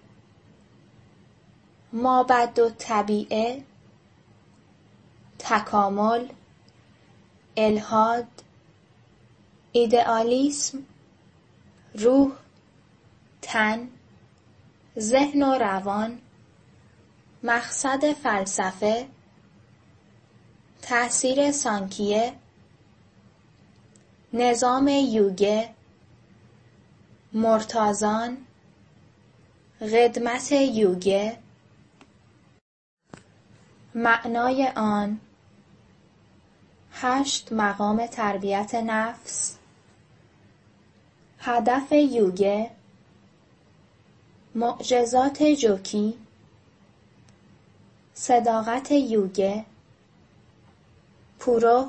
مابعدالطبیعه، تکامل، الحاد، ایدئالیسم، روح، تن، ذهن و روان، مقصد فلسفه، تأثیر سانکیه، نظام یوگه، مرتازان، قدمت یوگه، معنای آن، 8 مقام تربیت نفس، هدف یوگه، معجزات جوکی، صداقت یوگه، پورو،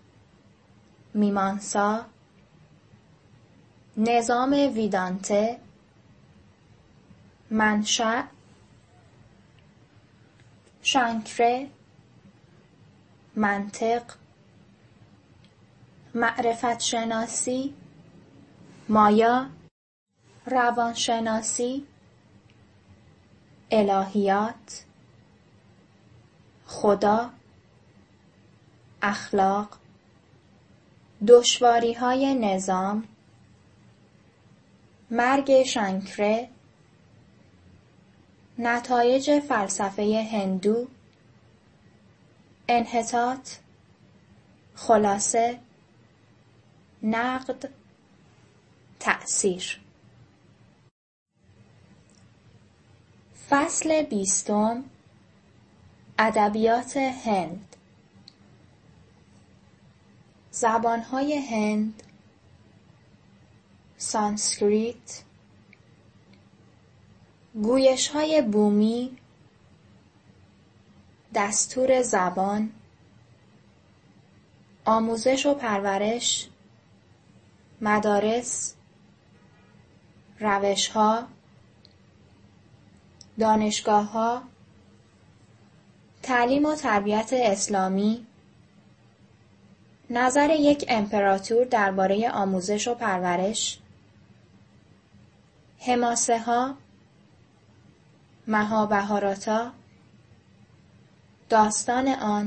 میمانسا، نظام ویدانته، منشأ، شانکره، منطق، معرفت شناسی، مایا، روانشناسی، الهیات، خدا، اخلاق، دشواری‌های نظام، مرگ شانکره، نتایج فلسفه هندو، انحطاط، خلاصه، نقد، تأثیر. فصل 20، ادبیات هند. زبانهای هند، سانسکریت، گویش‌های بومی، دستور زبان، آموزش و پرورش، مدارس، روش‌ها، دانشگاه‌ها، تعلیم و تربیت اسلامی، نظر یک امپراتور درباره آموزش و پرورش، حماسه‌ها، مهابهاراتا، داستان آن،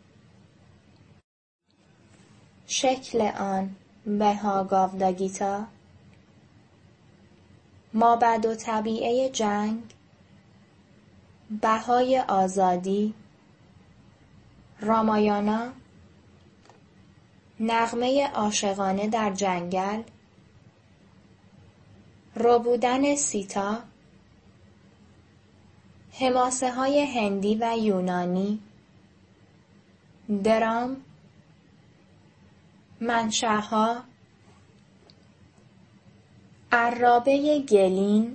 شکل آن، بهاگاوداگیتا، مابعدالطبیعه جنگ، بهای آزادی، رامایانا، نغمه عاشقانه در جنگل، ربودن سیتا، حماسه‌های هندی و یونانی، درام، منشأها، عرابه گلین،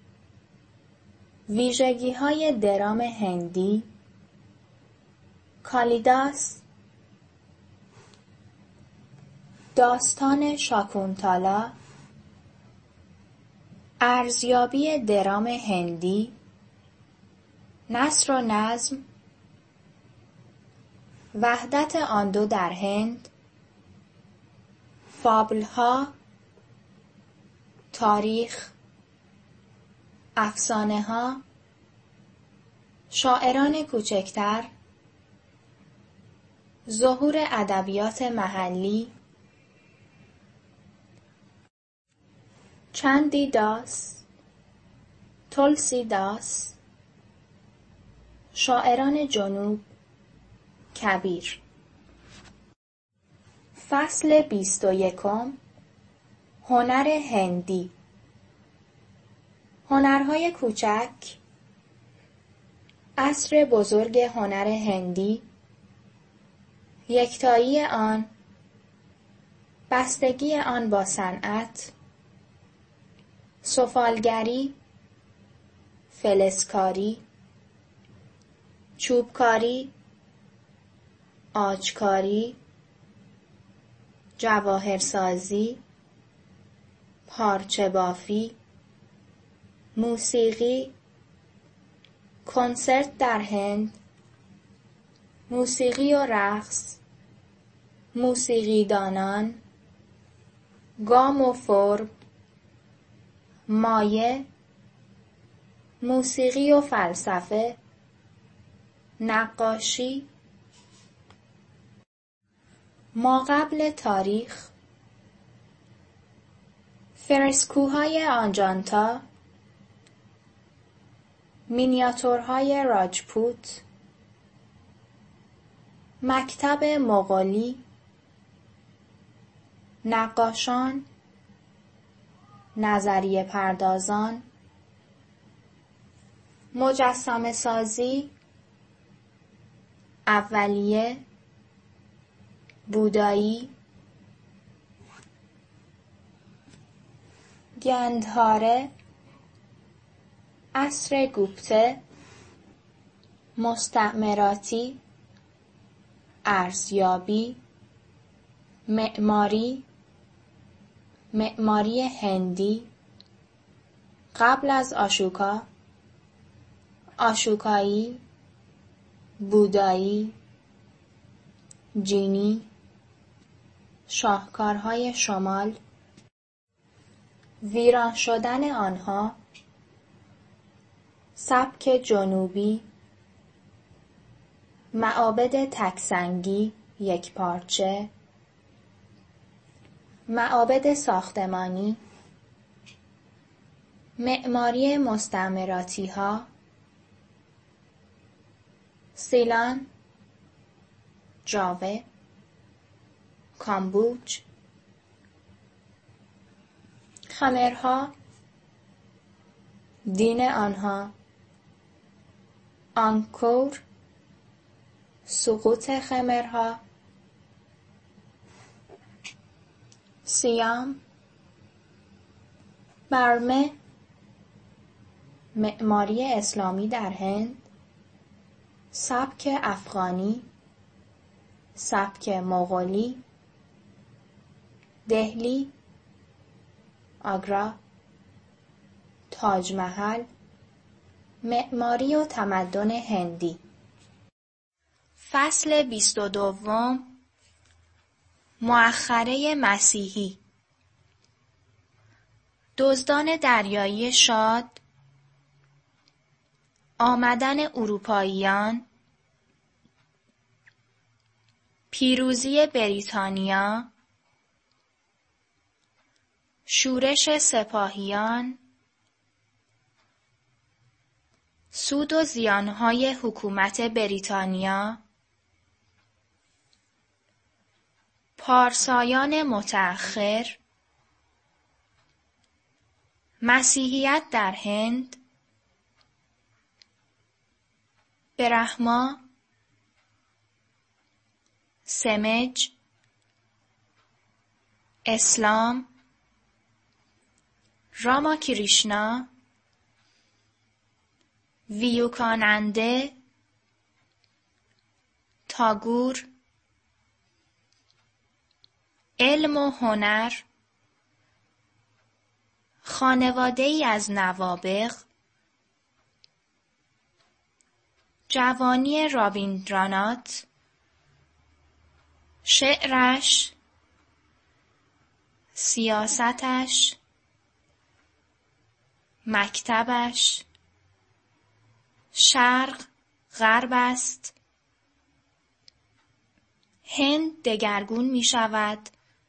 ویژگی‌های درام هندی، کالیداس، داستان شاکونتالا، ارزیابی درام هندی، نثر و نظم، وحدت آن دو در هند، فابل‌ها، تاریخ، افسانه‌ها، شاعران کوچکتر، ظهور ادبیات محلی، چندی داس، تولسی داس، شاعران جنوب، کبیر. فصل 21 هنر هندی. هنرهای کوچک، عصر بزرگ هنر هندی، یکتایی آن، بستگی آن با صنعت، سفالگری، فلزکاری، چوبکاری، عاجکاری، جواهرسازی، پارچه بافی، موسیقی، کنسرت در هند، موسیقی و رقص، موسیقیدانان، گام و فرم، مایه، موسیقی و فلسفه، نقاشی، ماقبل تاریخ، فرسکوهای آنجانتا، مینیاتورهای راجپوت، مکتب مغولی، نقاشان، نظریه پردازان، مجسمه سازی، اولیه، بودایی، گندهاره، عصر گوپته، مستعمراتی، ارزیابی، معماری، معماری هندی، قبل از آشوکا، آشوکایی، بودایی، جینی، شاهکارهای شمال، ویران شدن آنها، سبک جنوبی، معابد تکسنگی یکپارچه، معابد ساختمانی، معماری مستعمراتی‌ها، سیلان، جاوه، کامبوج، خمرها، دین آنها، آنکور، سقوط خمرها، سیام، برمه، معماری اسلامی در هند، سبک افغانی، سبک مغولی، دهلی، آگرا، تاج محل، معماری و تمدن هندی. فصل 22 مؤخره مسیحی. دزدان دریایی شاد، آمدن اروپاییان، پیروزی بریتانیا، شورش سپاهیان، سود و زیانهای حکومت بریتانیا، پارسایان متأخر، مسیحیت در هند، برهما، سمج، اسلام، راما کریشنا، ویوکاننده، تاگور، علم و هنر، خانواده‌ای از نوابغ، جوانی رابیندرانات، شعرش، سیاستش، مکتبش، شرق غرب است. هند دگرگون می شود.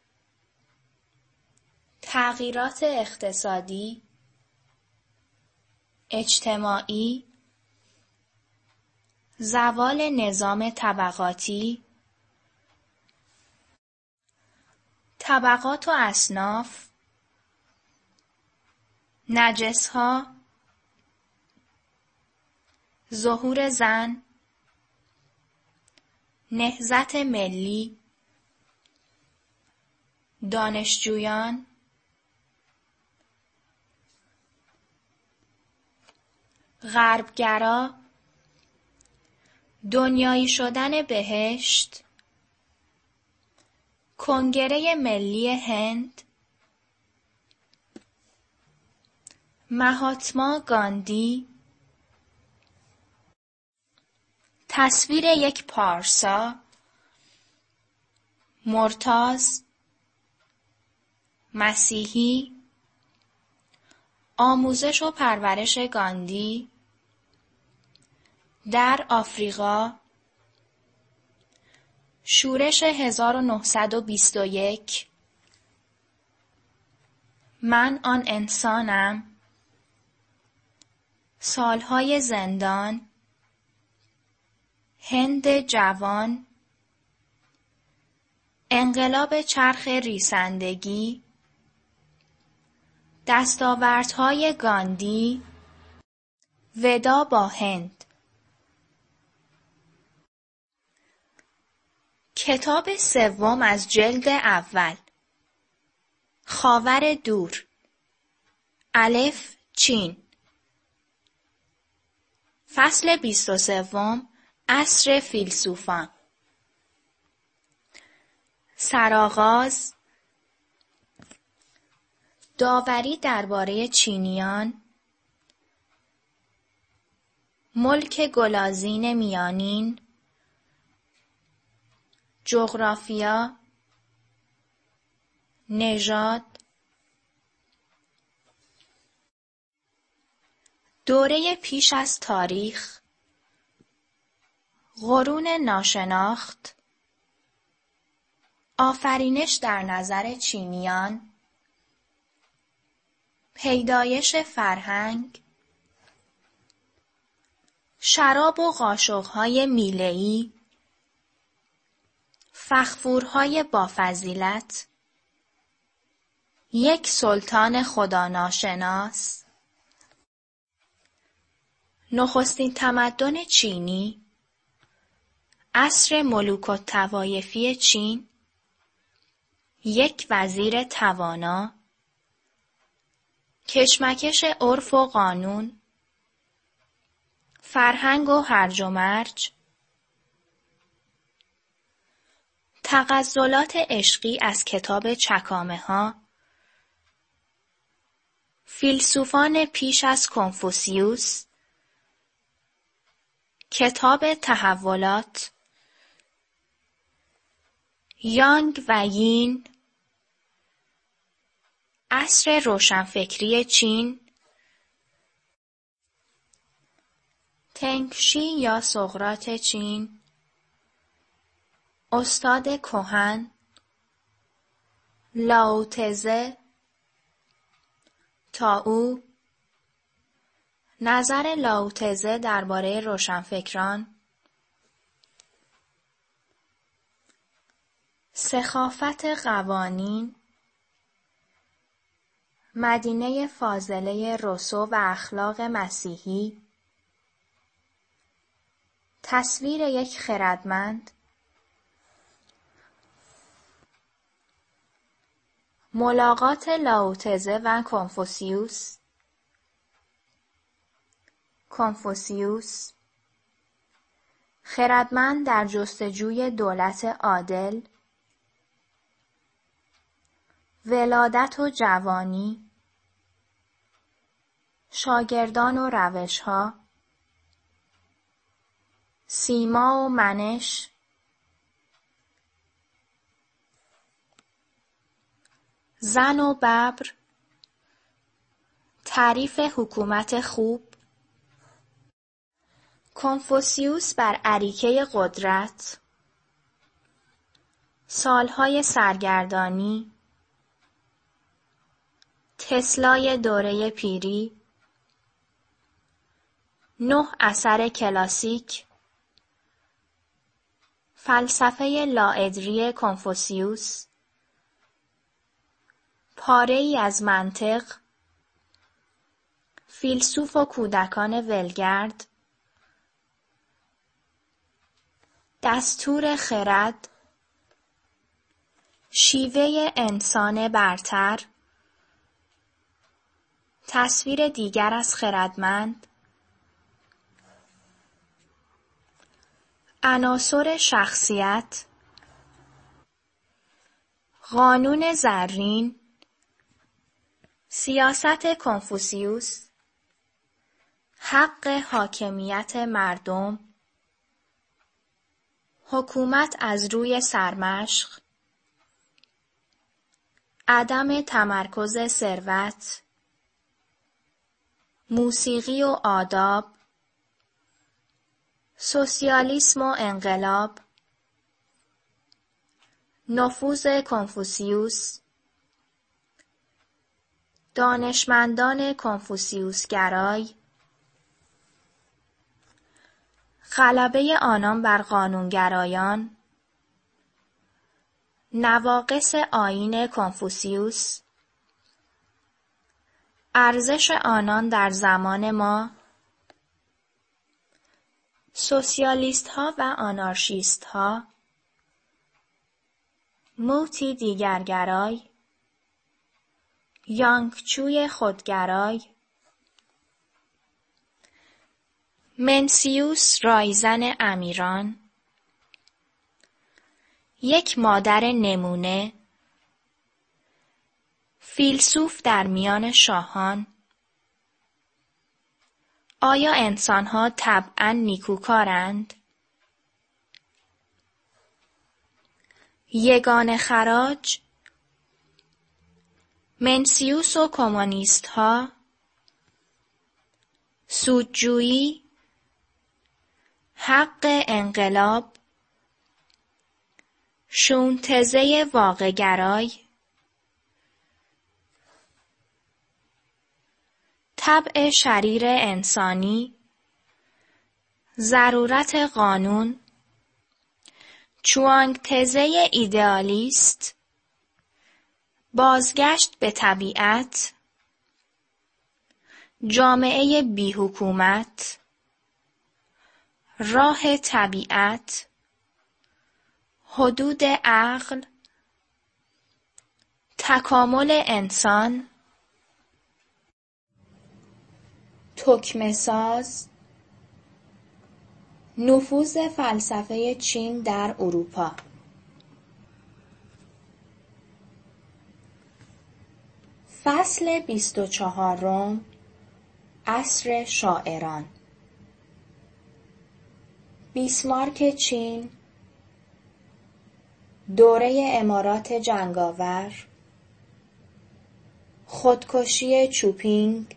تغییرات اقتصادی، اجتماعی، زوال نظام طبقاتی، طبقات و اصناف، نجس‌ها، ظهور زن، نهضت ملی، دانشجویان، غربگرا، دنیایی شدن بهشت، کنگره ملی هند، مهاتما گاندی، تصویر یک پارسا، مرتاض، مسیحی، آموزش و پرورش گاندی در آفریقا، شورش 1921، من آن انسانم، سالهای زندان، هند جوان، انقلاب چرخ ریسندگی، دستاوردهای گاندی، ودا با هند. کتاب سوم از جلد اول، خاور دور، الف چین، فصل 23، عصر فیلسوفان. سرآغاز، داوری درباره چینیان، ملک گلازین میانین، جغرافیا، نژاد، دوره پیش از تاریخ، قرون ناشناخت، آفرینش در نظر چینیان، پیدایش فرهنگ، شراب و قاشق‌های میله‌ای، فغفورهای بافضیلت، یک سلطان خداناشناس، نخستین تمدن چینی، عصر ملوک الطوایفی چین، یک وزیر توانا، کشمکش عرف و قانون، فرهنگ و هرج و مرج، تغزلات عشقی از کتاب چکامه‌ها، فیلسوفان پیش از کنفوسیوس، کتاب تحولات، یانگ و یین، عصر روشنفکری چین، تنگشی یا سقراط چین، استاد کهن، لاوتزه، تائو، نظر لاوتزه درباره روشنفکران، سخافت قوانین، مدینه فاضله روسو و اخلاق مسیحی، تصویر یک خردمند، ملاقات لاوتزه و کنفوسیوس، خردمند در جستجوی دولت عادل، ولادت و جوانی، شاگردان و روشها، سیما و منش، زن و ببر، تعریف حکومت خوب، کنفوسیوس بر اریکه قدرت، سالهای سرگردانی، تسلای دوره پیری، 9 اثر کلاسیک، فلسفه لاادری کنفوسیوس، پاره‌ای از منطق، فیلسوف و کودکان ولگرد، دستور خرد، شیوه انسان برتر، تصویر دیگر از خردمند، عناصر شخصیت، قانون زرین، سیاست کنفوسیوس، حق حاکمیت مردم، حکومت از روی سرمشق، عدم تمرکز ثروت، موسیقی و آداب، سوسیالیسم و انقلاب، نفوذ کنفوسیوس، دانشمندان کنفوسیوسگرای، غلبه آنان بر قانونگرایان، نواقص آیین کنفوسیوس، ارزش آنان در زمان ما، سوسیالیست‌ها و آنارشیست‌ها، موتی دیگرگرای، یانگچوی خودگرای، منسیوس رایزن امیران، یک مادر نمونه، فیلسوف در میان شاهان، آیا انسان‌ها طبعاً نیکوکارند؟ یگانه خراج، منسیوس و کمونیست‌ها، سودجویی، حق انقلاب، شونتزه واقع‌گرای، طبع شریر انسانی، ضرورت قانون، چوانگتزه ایدئالیست، بازگشت به طبیعت، جامعه بی حکومت، راه طبیعت، حدود عقل، تکامل انسان، تکمه‌ساز، نفوذ فلسفه چین در اروپا. فصل 24 عصر شاعران. بیسمارک چین، دوره امارات جنگاور، خودکشی چوپینگ،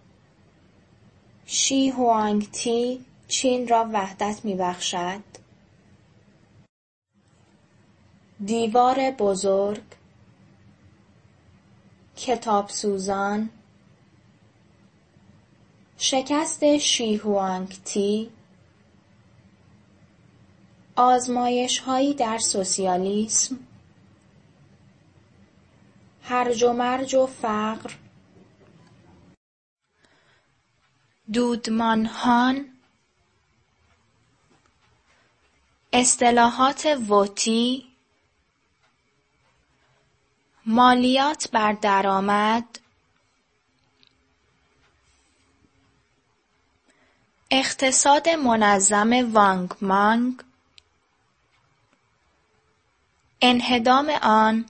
شی هوانگتی چین را وحدت می‌بخشد، دیوار بزرگ، کتابسوزان، شکست شی هوانگتی، آزمایش‌هایی در سوسیالیسم، هرج و مرج و فقر، دودمانهان، اصطلاحات ووتی، مالیات بر درآمد، اقتصاد منظم وانگ مانگ، انهدام آن،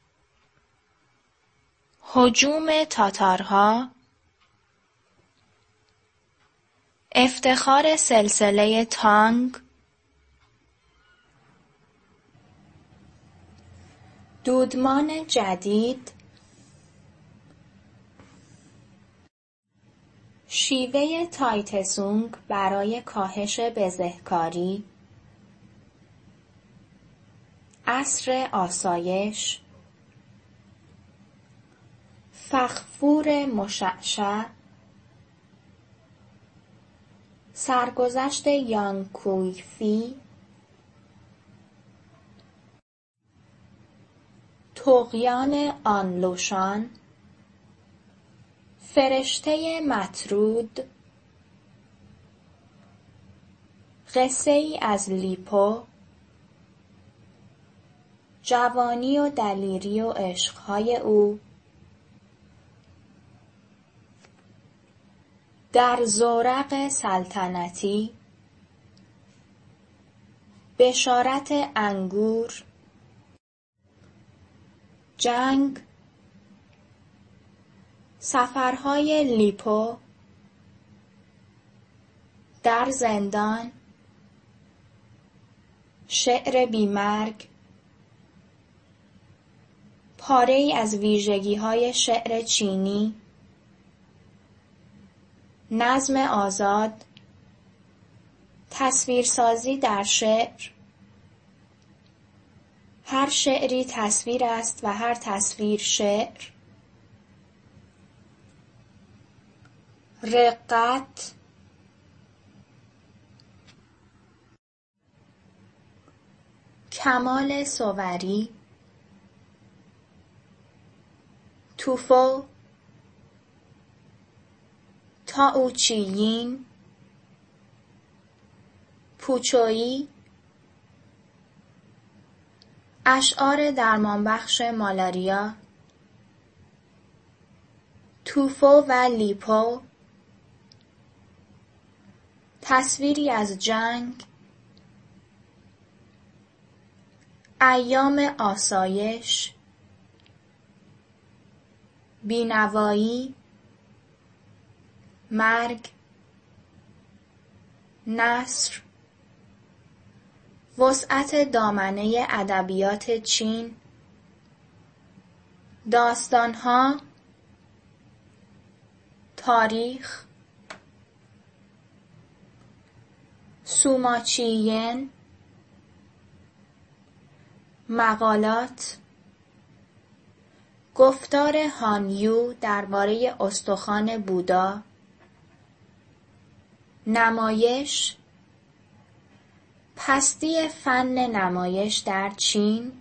هجوم تاتارها، افتخار سلسله تانگ، دودمان جدید، شیوه تایتسونگ برای کاهش بزهکاری، عصر آسایش، فغفور مشعشع، سرگذشت یانگ کوی فی، طغیان آنلوشان، فرشته مطرود، قصه ای از لیپو، جوانی و دلیری و عشقهای او، در زورق سلطنتی، بشارت انگور، جنگ، سفرهای لیپو، در زندان، شعر بیمرگ، پاره ای از ویژگی‌های شعر چینی، نظم آزاد، تصویرسازی در شعر، هر شعری تصویر است و هر تصویر شعر، رقت، کمال صوری، توفو، تائوچیین، پوچویی، اشعار درمانبخش مالاریا، توفو و لیپو، تصویری از جنگ، ایام آسایش، بینوایی، مرگ، نثر، وسعت دامنه ادبیات چین، داستانها، تاریخ، سوماچیین، مقالات، گفتار هانیو درباره استخوان بودا، نمایش، پستی فن نمایش در چین،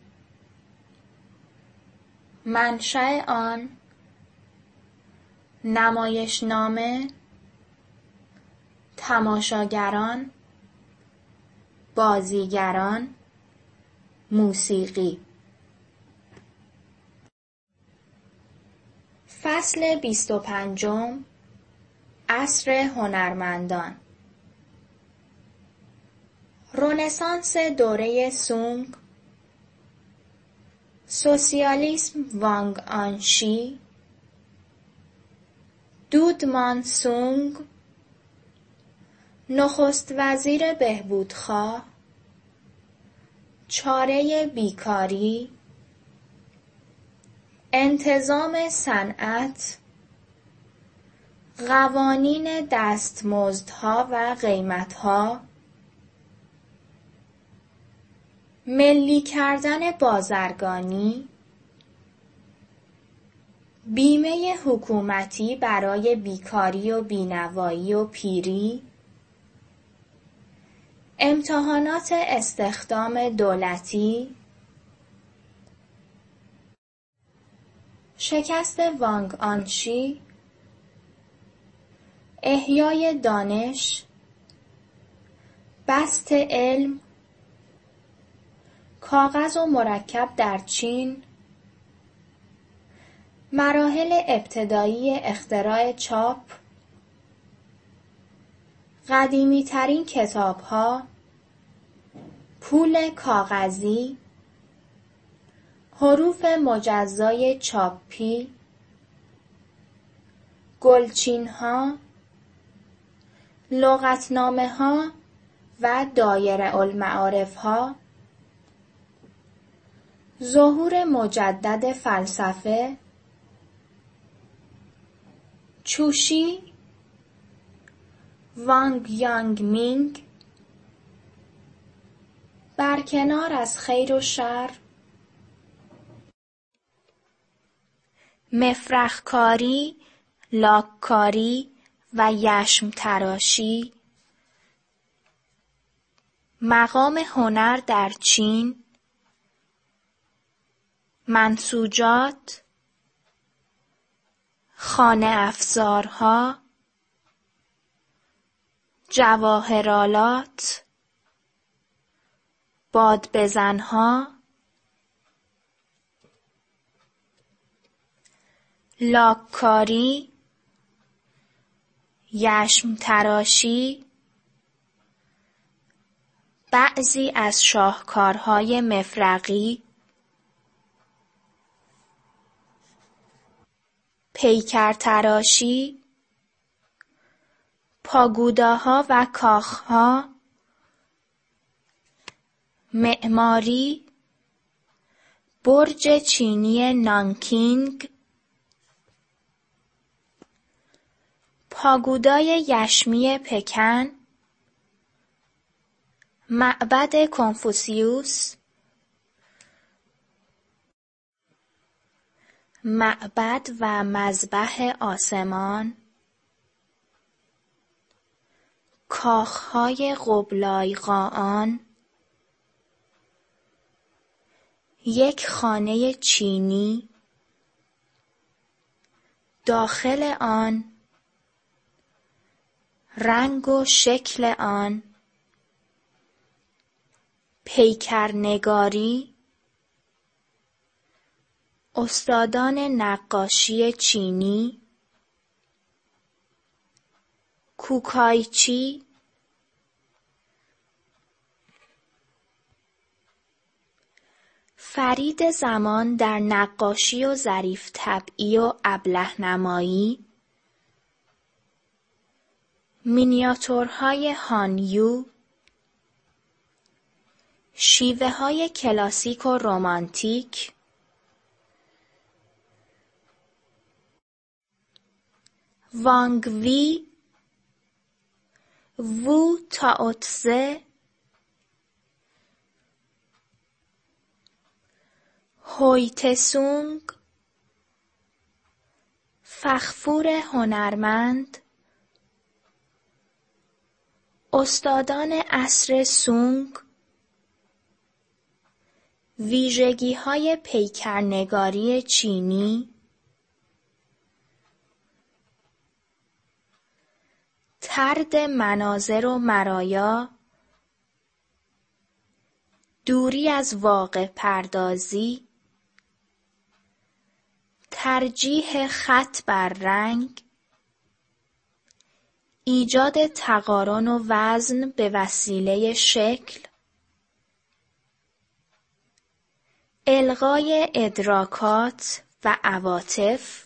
منشأ آن، نمایشنامه، تماشاگران، بازیگران، موسیقی. فصل 25 عصر هنرمندان. رنسانس دوره سونگ، سوسیالیسم وانگ آنشی، دودمان سونگ، نخست وزیر بهبودخواه، چاره بیکاری، انتظام صنعت، قوانین دستمزدها و قیمتها، ملی کردن بازرگانی، بیمه حکومتی برای بیکاری و بینوایی و پیری، امتحانات استخدام دولتی، شکست وانگ آنشی، احیای دانش، بسط علم، کاغذ و مرکب در چین، مراحل ابتدایی اختراع چاپ، قدیمی ترین کتاب‌ها، پول کاغذی، حروف مجزای چاپی، گلچین‌ها، لغتنامه‌ها و دایره‌المعارف‌ها، ظهور مجدد فلسفه، چوشی، وانگ یانگ مینگ برکنار از خیر و شر، مفرخکاری، لاککاری و یشم تراشی، مقام هنر در چین، منسوجات، خانه افزارها، جواهرالات، بادبزنها، لاککاری، یشم تراشی، بعضی از شاهکارهای مفرقی، پیکر تراشی، پاگوداها و کاخها، معماری، برج چینی نانکینگ، پاگودای یشمی پکن، معبد کنفوسیوس، معبد و مذبح آسمان، کاخهای قبلایقائان، یک خانه چینی، داخل آن، رنگ و شکل آن، پیکرنگاری، استادان نقاشی چینی، کوکایچی، فرید زمان در نقاشی و ظریف طبعی و ابله نمایی، مینیاتورهای هانیو، شیوه‌های کلاسیک و رمانتیک، وانگ وی، وو تائوتزه، هوی تسونگ، فغفور هنرمند، استادان عصر سونگ، ویژگی‌های پیکرنگاری چینی، طرد مناظر و مرایا، دوری از واقع پردازی، ترجیح خط بر رنگ، ایجاد تقارن و وزن به وسیله شکل، الغای ادراکات و عواطف،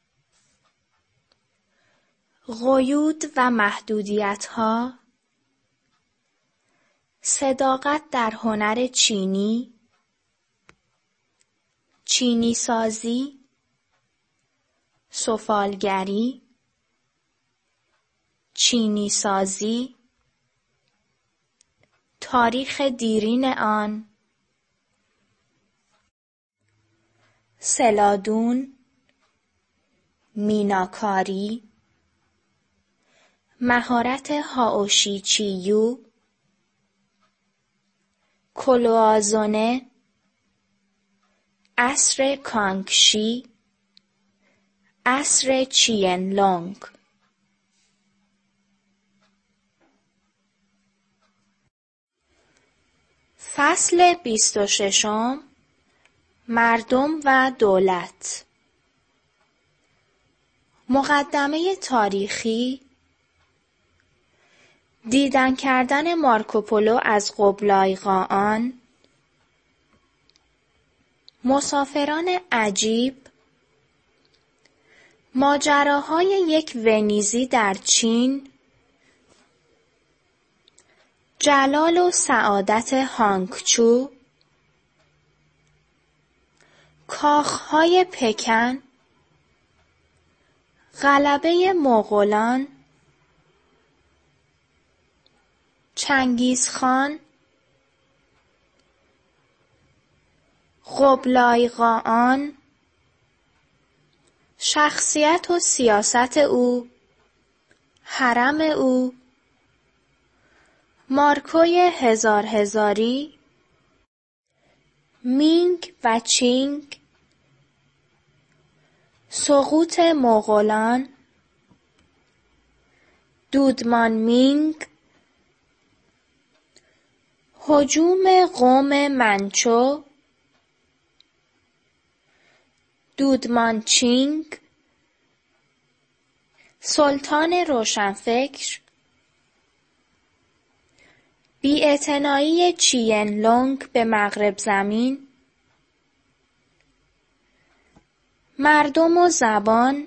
قیود و محدودیت‌ها، صداقت در هنر چینی، چینی سازی، سفالگری، چینی سازی، تاریخ دیرین آن، سلادون، میناکاری، مهارت هائوشیچیو، کلوآزونه، عصر کانگشی، عصر چین-لونگ. فصل 26 مردم و دولت. مقدمه تاریخی، دیدن کردن مارکوپولو از قبلایقائان، مسافران عجیب، ماجراهای یک ونیزی در چین، جلال و سعادت هانگچو، کاخهای پکن، غلبه مغولان، چنگیزخان، قبلای قاآن، شخصیت و سیاست او، حرم او، مارکوی هزار هزاری، مینگ و چینگ، سقوط مغولان، دودمان مینگ، هجوم قوم منچو، دودمان چینگ، سلطان روشنفکر، بی‌اعتنایی چین لونگ به مغرب زمین، مردم و زبان،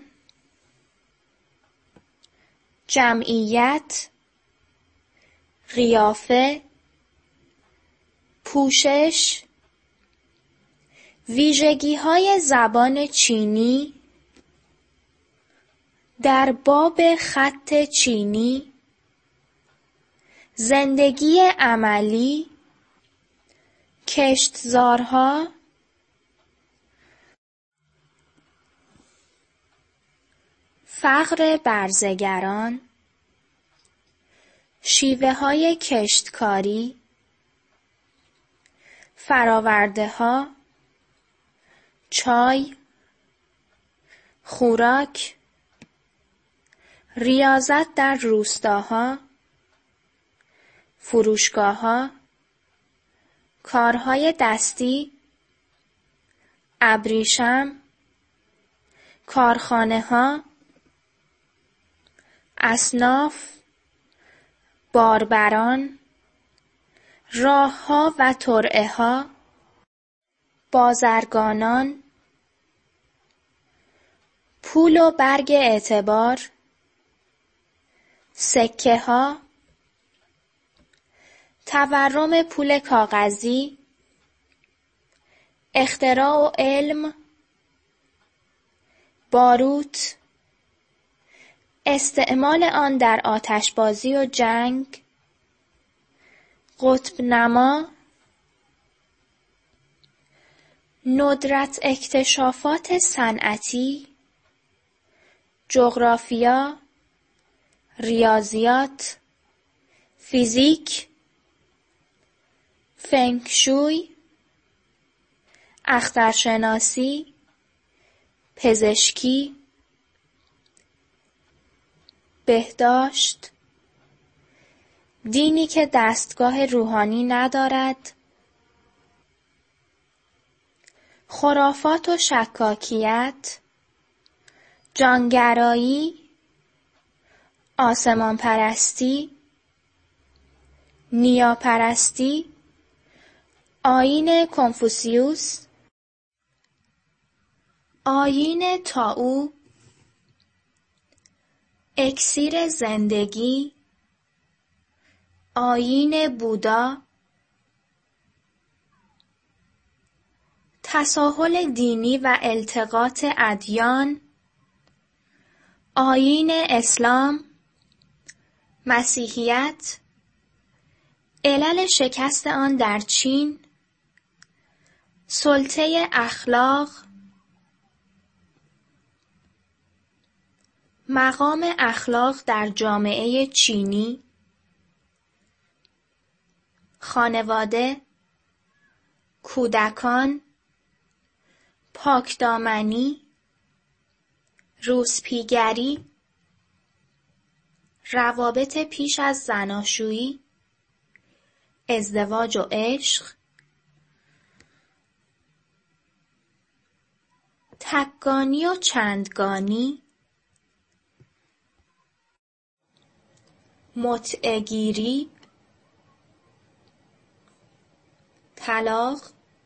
جمعیت، قیافه، پوشش، ویژگی‌های زبان چینی، در باب خط چینی، زندگی عملی، کشتزارها، فقر برزگران، شیوه‌های کشتکاری، فرآورده‌ها، چای، خوراک، ریاضت در روستاها، فروشگاه‌ها، کارهای دستی، ابریشم، کارخانه‌ها، اصناف، باربران، راه‌ها و ترعه‌ها، بازرگانان، پول و برگ اعتبار، سکه‌ها، تورم پول کاغذی، اختراع و علم، باروت، استعمال آن در آتشبازی و جنگ، قطب نما، ندرت اکتشافات صنعتی، جغرافیا، ریاضیات، فیزیک، فنگ شوی، اخترشناسی، پزشکی، بهداشت، دینی که دستگاه روحانی ندارد، خرافات و شکاکیت، جانگرایی، آسمان پرستی، نیاپرستی، آیین کنفوسیوس، آیین تائو، اکسیر زندگی، آیین بودا، تساهل دینی و التقاط ادیان، آیین اسلام، مسیحیت، علل شکست آن در چین، سلطه اخلاق، مقام اخلاق در جامعه چینی، خانواده، کودکان، پاکدامنی، روسپیگری، روابط پیش از زناشویی، ازدواج و عشق، تکگانی و چندگانی، متعه‌گیری، طلاق،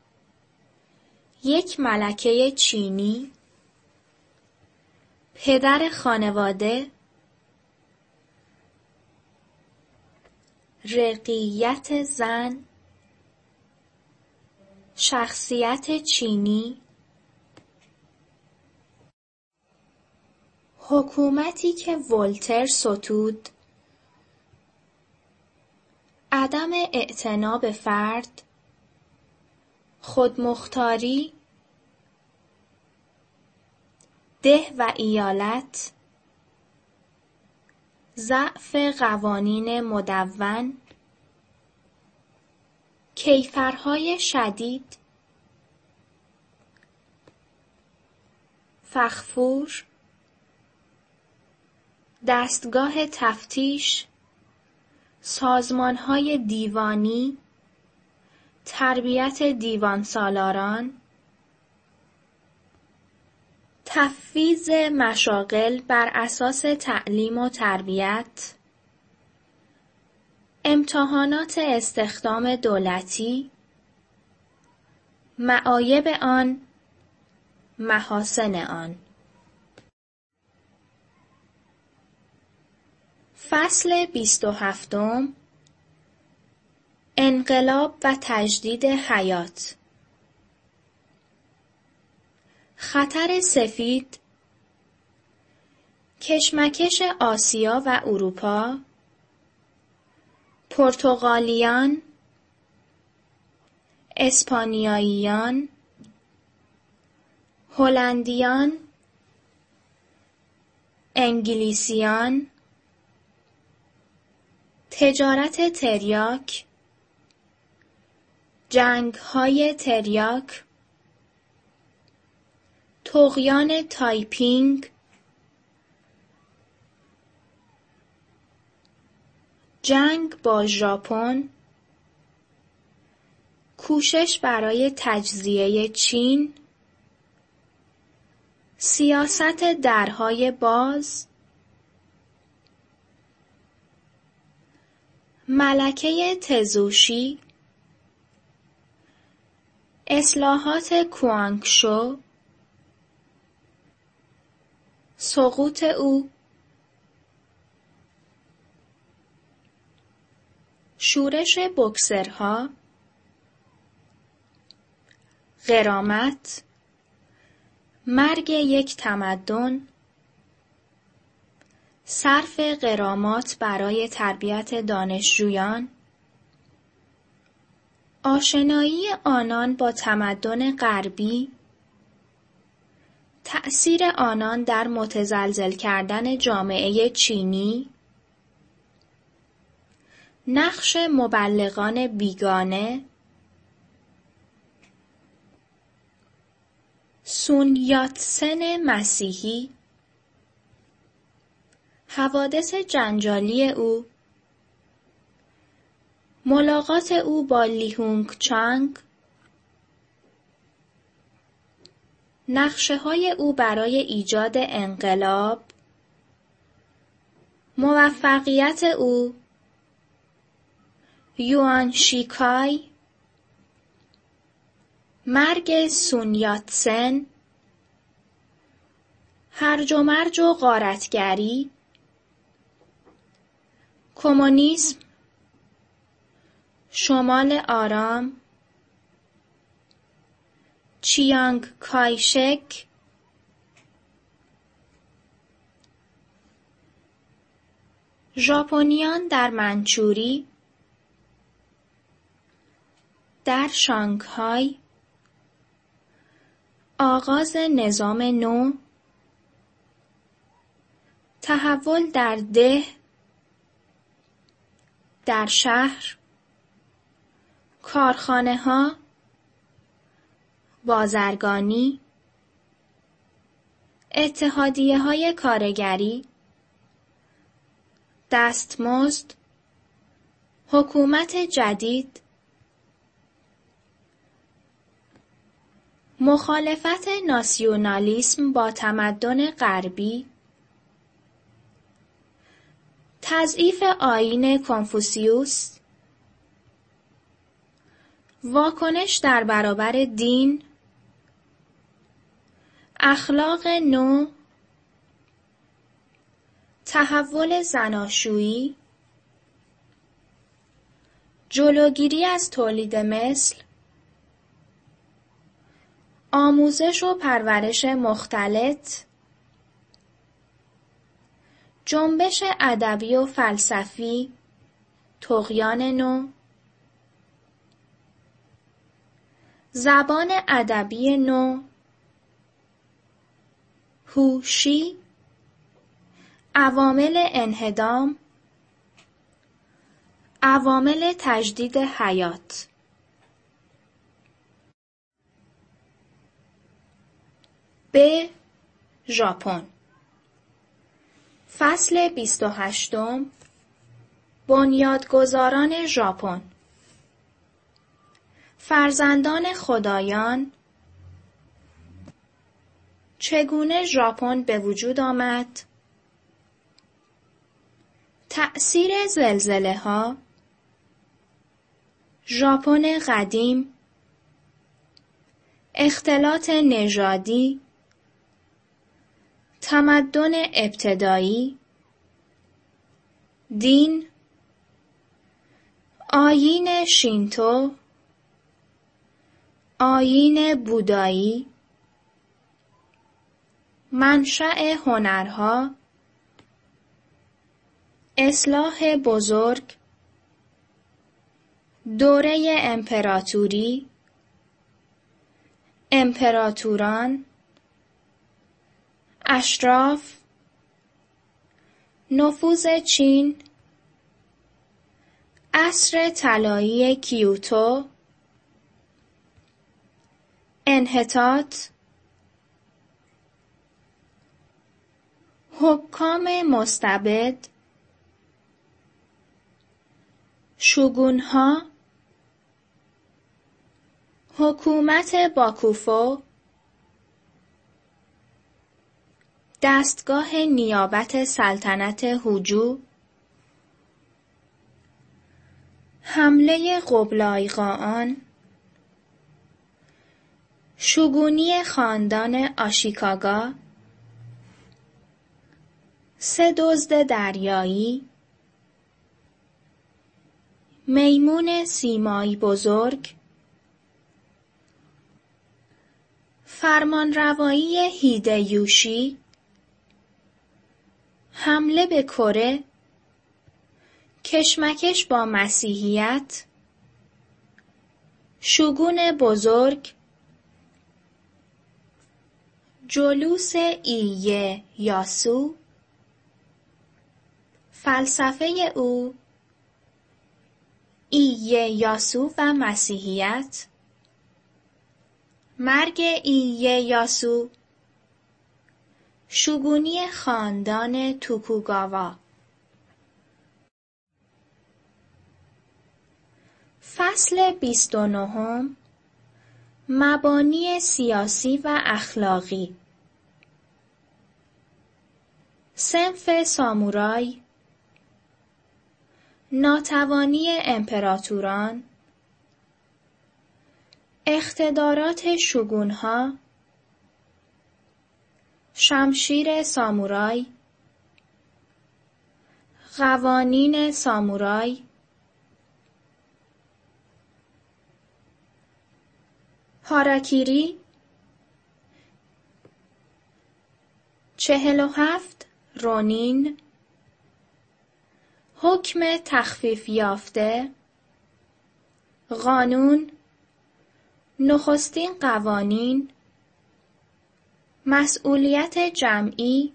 یک ملکه چینی، پدر خانواده، رقیت زن، شخصیت چینی، حکومتی که ولتر ستود، عدم اعتنا به فرد، خودمختاری، ده و ایالت، ضعف قوانین مدون، کیفرهای شدید، فخفور، دستگاه تفتیش، سازمانهای دیوانی، تربیت دیوانسالاران، تفویض مشاغل بر اساس تعلیم و تربیت، امتحانات استخدام دولتی، معایب آن، محاسن آن. فصل 27 انقلاب و تجدید حیات. خطر سفید، کشمکش آسیا و اروپا، پرتغالیان، اسپانیاییان، هلندیان، انگلیسیان، تجارت تریاک، جنگ‌های تریاک، طغیان تایپینگ، جنگ با ژاپن، کوشش برای تجزیه چین، سیاست درهای باز، ملکه تزوشی، اصلاحات کوانگشو، سقوط او، شورش بوکسرها، غرامت، مرگ یک تمدن، صرف غرامات برای تربیت دانشجویان، آشنایی آنان با تمدن غربی، تأثیر آنان در متزلزل کردن جامعه چینی، نقش مبلغان بیگانه، سون یاتسن مسیحی، حوادث جنجالی او، ملاقات او با لی هونگ چانگ، نقشه‌های او برای ایجاد انقلاب، موفقیت او، یوآن شیکای، مرگ سون یاتسن، هرج و مرج و غارتگری، کمونیسم، شمال آرام، چیانگ کایشک، ژاپنیان در منچوری، در شانگهای، آغاز نظام نو، تحول در ده، در شهر، کارخانه‌ها، بازرگانی، اتحادیه‌های کارگری، دستمزد، حکومت جدید، مخالفت ناسیونالیسم با تمدن غربی، تضعیف آیین کنفوسیوس، واکنش در برابر دین، اخلاق نو، تحول زناشویی، جلوگیری از تولید مثل، آموزش و پرورش مختلط، جنبش ادبی و فلسفی، طغیان نو. زبان ادبی نو. هوشی. عوامل انهدام. عوامل تجدید حیات. به ژاپن. فصل 28. بنیادگذاران ژاپن. فرزندان خدایان. چگونه ژاپن به وجود آمد؟ تأثیر زلزله‌ها. ژاپن قدیم. اختلاط نژادی. تمدن ابتدایی. دین. آیین شینتو. آیین بودایی. منشأ هنرها. اصلاح بزرگ. دوره امپراتوری. امپراتوران. اشراف. نفوذ چین. عصر طلایی کیوتو. انحطاط. حکام مستبد. شوگونها. حکومت باکوفو. دستگاه نیابت سلطنت هوجو. حمله قبلایقائان. شوگونی خاندان آشیکاگا. 3 دزد دریایی. میمون سیمایی بزرگ. فرمانروایی هیدهیوشی. حمله به کره. کشمکش با مسیحیت. شوگون بزرگ. جلوس ایه یاسو. فلسفه او. ایه یاسو و مسیحیت. مرگ ایه یاسو. شوگونی خاندان توکوگاوا. فصل 29. مبانی سیاسی و اخلاقی. صنف سامورای. ناتوانی امپراتوران. اقتدارات شوگونها. شمشیر سامورای. قوانین سامورای. هاراکیری. 47 رونین. حکم تخفیف یافته. قانون. نخستین قوانین. مسئولیت جمعی.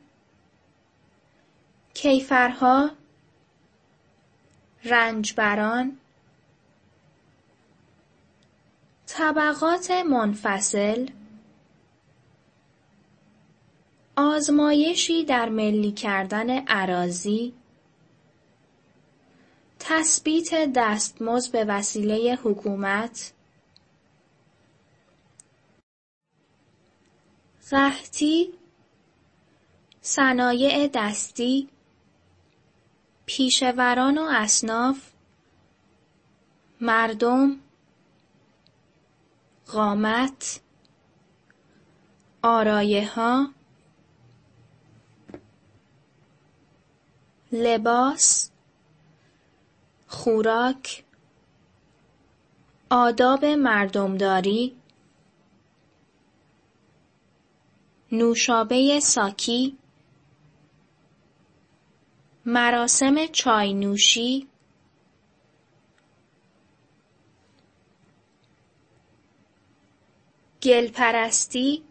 کیفرها. رنجبران. طبقات منفصل. آزمایشی در ملی کردن اراضی. تثبیت دستمزد به وسیله حکومت. قحطی. صنایع دستی. پیشوران و اصناف. مردم. قامت. آرایه‌ها. لباس. خوراک. آداب مردمداری. نوشابه ساکی. مراسم چای نوشی. گلپرستی،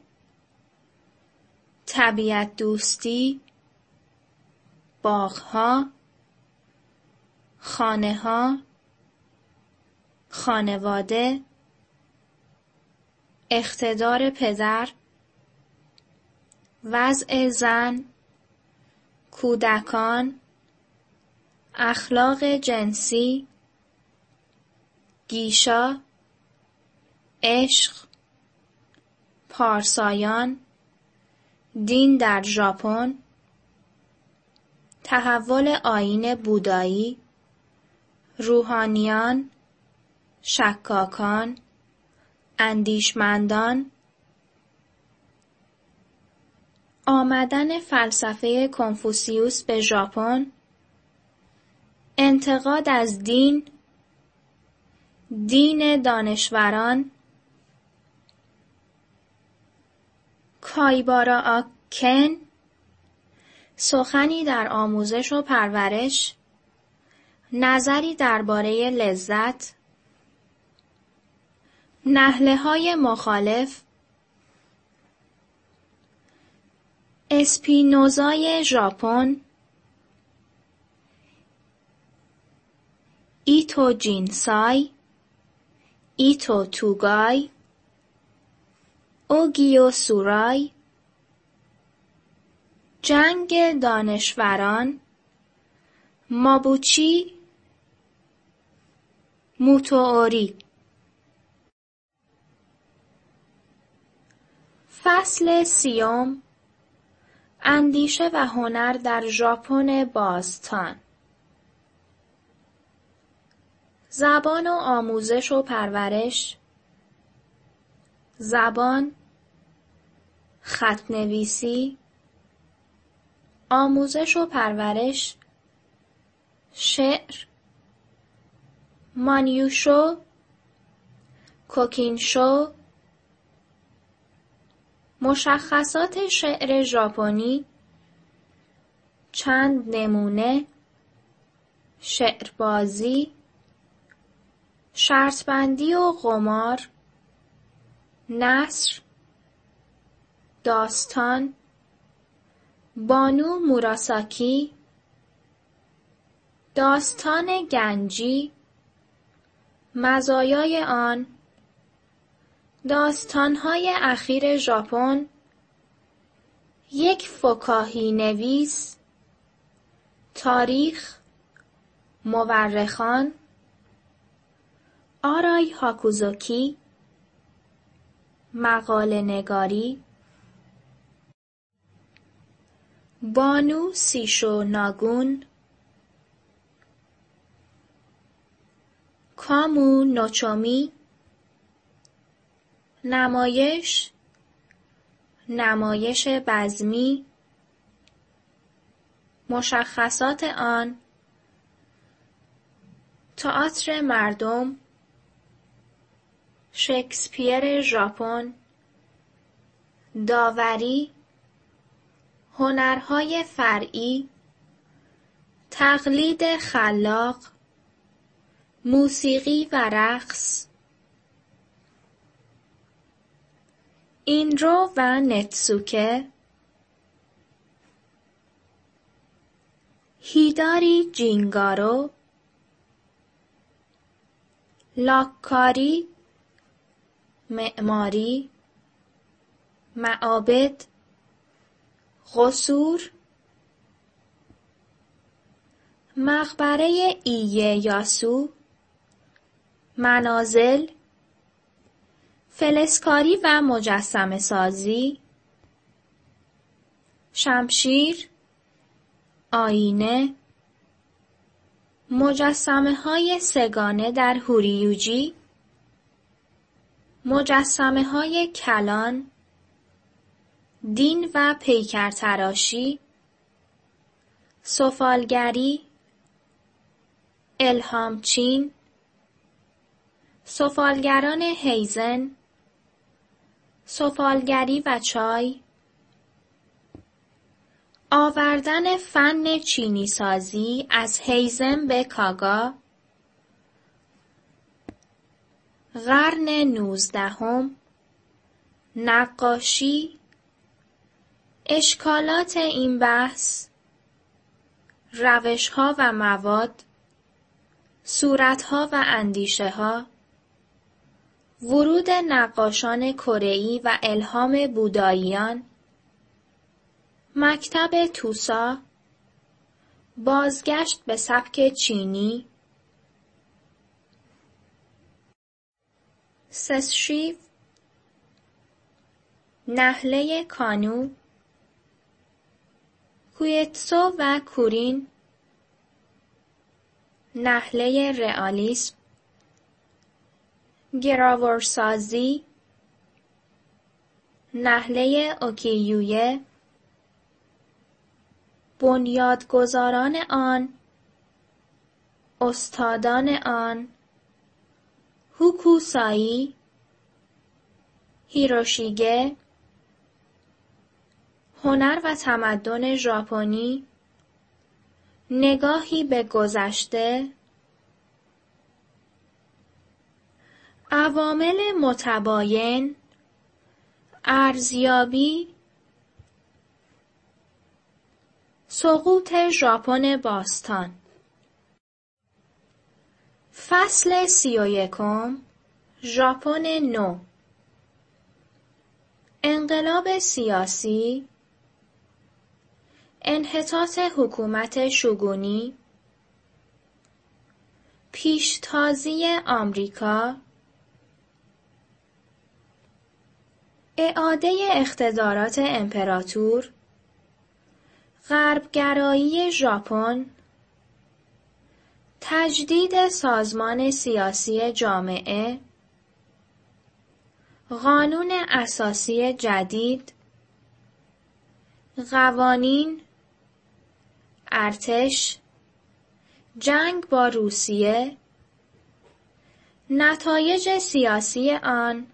طبیعت دوستی، باغها، خانه‌ها، خانواده، اقتدار پدر، وضع زن، کودکان، اخلاق جنسی، گیشا، عشق، پارسایان، دین در ژاپن، تحول آیین بودایی، روحانیان، شکاکان، اندیشمندان، آمدن فلسفه کنفوسیوس به ژاپن، انتقاد از دین دانشوران، کایبارا آکن، سخنی در آموزش و پرورش، نظری درباره لذت، نهله‌های مخالف، اسپینوزای ژاپن، ایتو جینسای، ایتو توگای، اوگیو سورای، جنگ دانشوران، مابوچی موتوئوری. فصل 30. اندیشه و هنر در ژاپن باستان. زبان و آموزش و پرورش، زبان، خط‌نویسی، آموزش و پرورش، شعر، مانیوشو، کوکینشو. مشخصات شعر ژاپنی، چند نمونه، شعربازی، شرطبندی و قمار، نثر، داستان، بانو موراساکی، داستان گنجی، مزایای آن، داستان‌های اخیر ژاپن، یک فکاهی نویس، تاریخ، مورخان، آرای هاکوزوکی، مقاله نگاری، بانو سیشو ناگون، کامو نوچومی، نمایش بزمی، مشخصات آن، تئاتر مردم، شکسپیر ژاپن، داوری، هنرهای فرعی، تقلید خلاق، موسیقی و رقص، اینرو و نتسوکه، هیداری جینگارو، لاککاری، معماری، معابد، قصور، مقبره ایه یاسو، منازل، فلزکاری و مجسمه سازی، شمشیر، آینه، مجسمه‌های سه‌گانه در هوریوجی، مجسمه‌های کلان، دین و پیکرتراشی، سفالگری، الهامچین، سفالگران هیزن، سفالگری و چای، آوردن فن چینی سازی از هیزن به کاگا، قرن 19، نقاشی، اشکالات این بحث، روش‌ها و مواد، صورت‌ها و اندیشه‌ها، ورود نقاشان کره‌ای و الهام بوداییان، مکتب توسا، بازگشت به سبک چینی، سسشیو، نحله کانو، کویتسو و کورین، نحله رئالیسم، گراورسازی، نحله اوکیویه، بنیادگذاران آن، استادان آن، هوکوسایی، هیروشیگه، هنر و تمدن ژاپنی، نگاهی به گذشته، عوامل متباین، ارزیابی، سقوط ژاپن باستان. فصل 31 ژاپن نو. انقلاب سیاسی، انحطاط حکومت شوگونی، پیشتازی آمریکا، اعاده اقتدارات امپراتور، غربگرایی ژاپن، تجدید سازمان سیاسی جامعه، قانون اساسی جدید، قوانین، ارتش، جنگ با روسیه، نتایج سیاسی آن،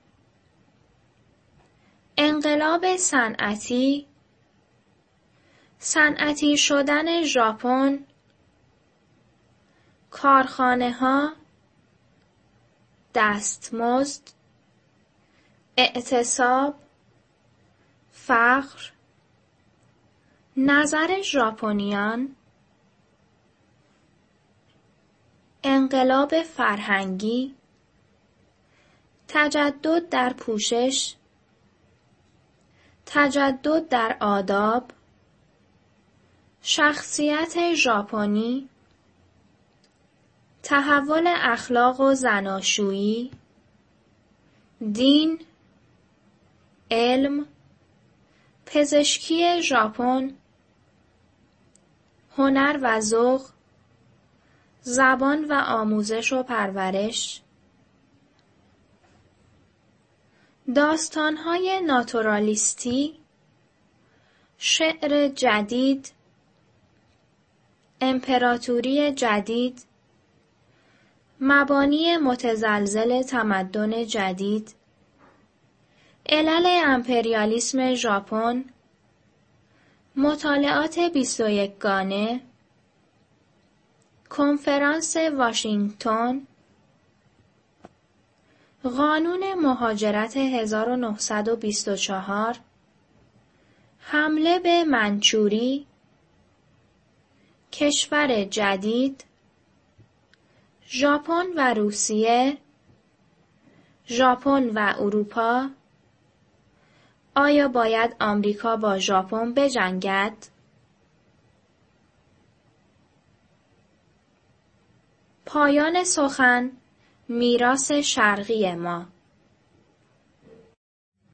انقلاب صنعتی، صنعتی شدن ژاپن، کارخانه‌ها، دستمزد، اعتصاب، فقر، نظر ژاپنیان، انقلاب فرهنگی، تجدد در پوشش، تجدد در آداب، شخصیت ژاپنی، تحول اخلاق و زناشویی، دین، علم، پزشکی ژاپن، هنر و ذوق، زبان و آموزش و پرورش، داستان‌های ناتورالیستی، شعر جدید، امپراتوری جدید، مبانی متزلزل تمدن جدید، علل امپریالیسم ژاپن، مطالعات 21 گانه، کنفرانس واشنگتن، قانون مهاجرت 1924، حمله به منچوری، کشور جدید، ژاپن و روسیه، ژاپن و اروپا، آیا باید آمریکا با ژاپن بجنگد؟ پایان سخن، میراث شرقی ما.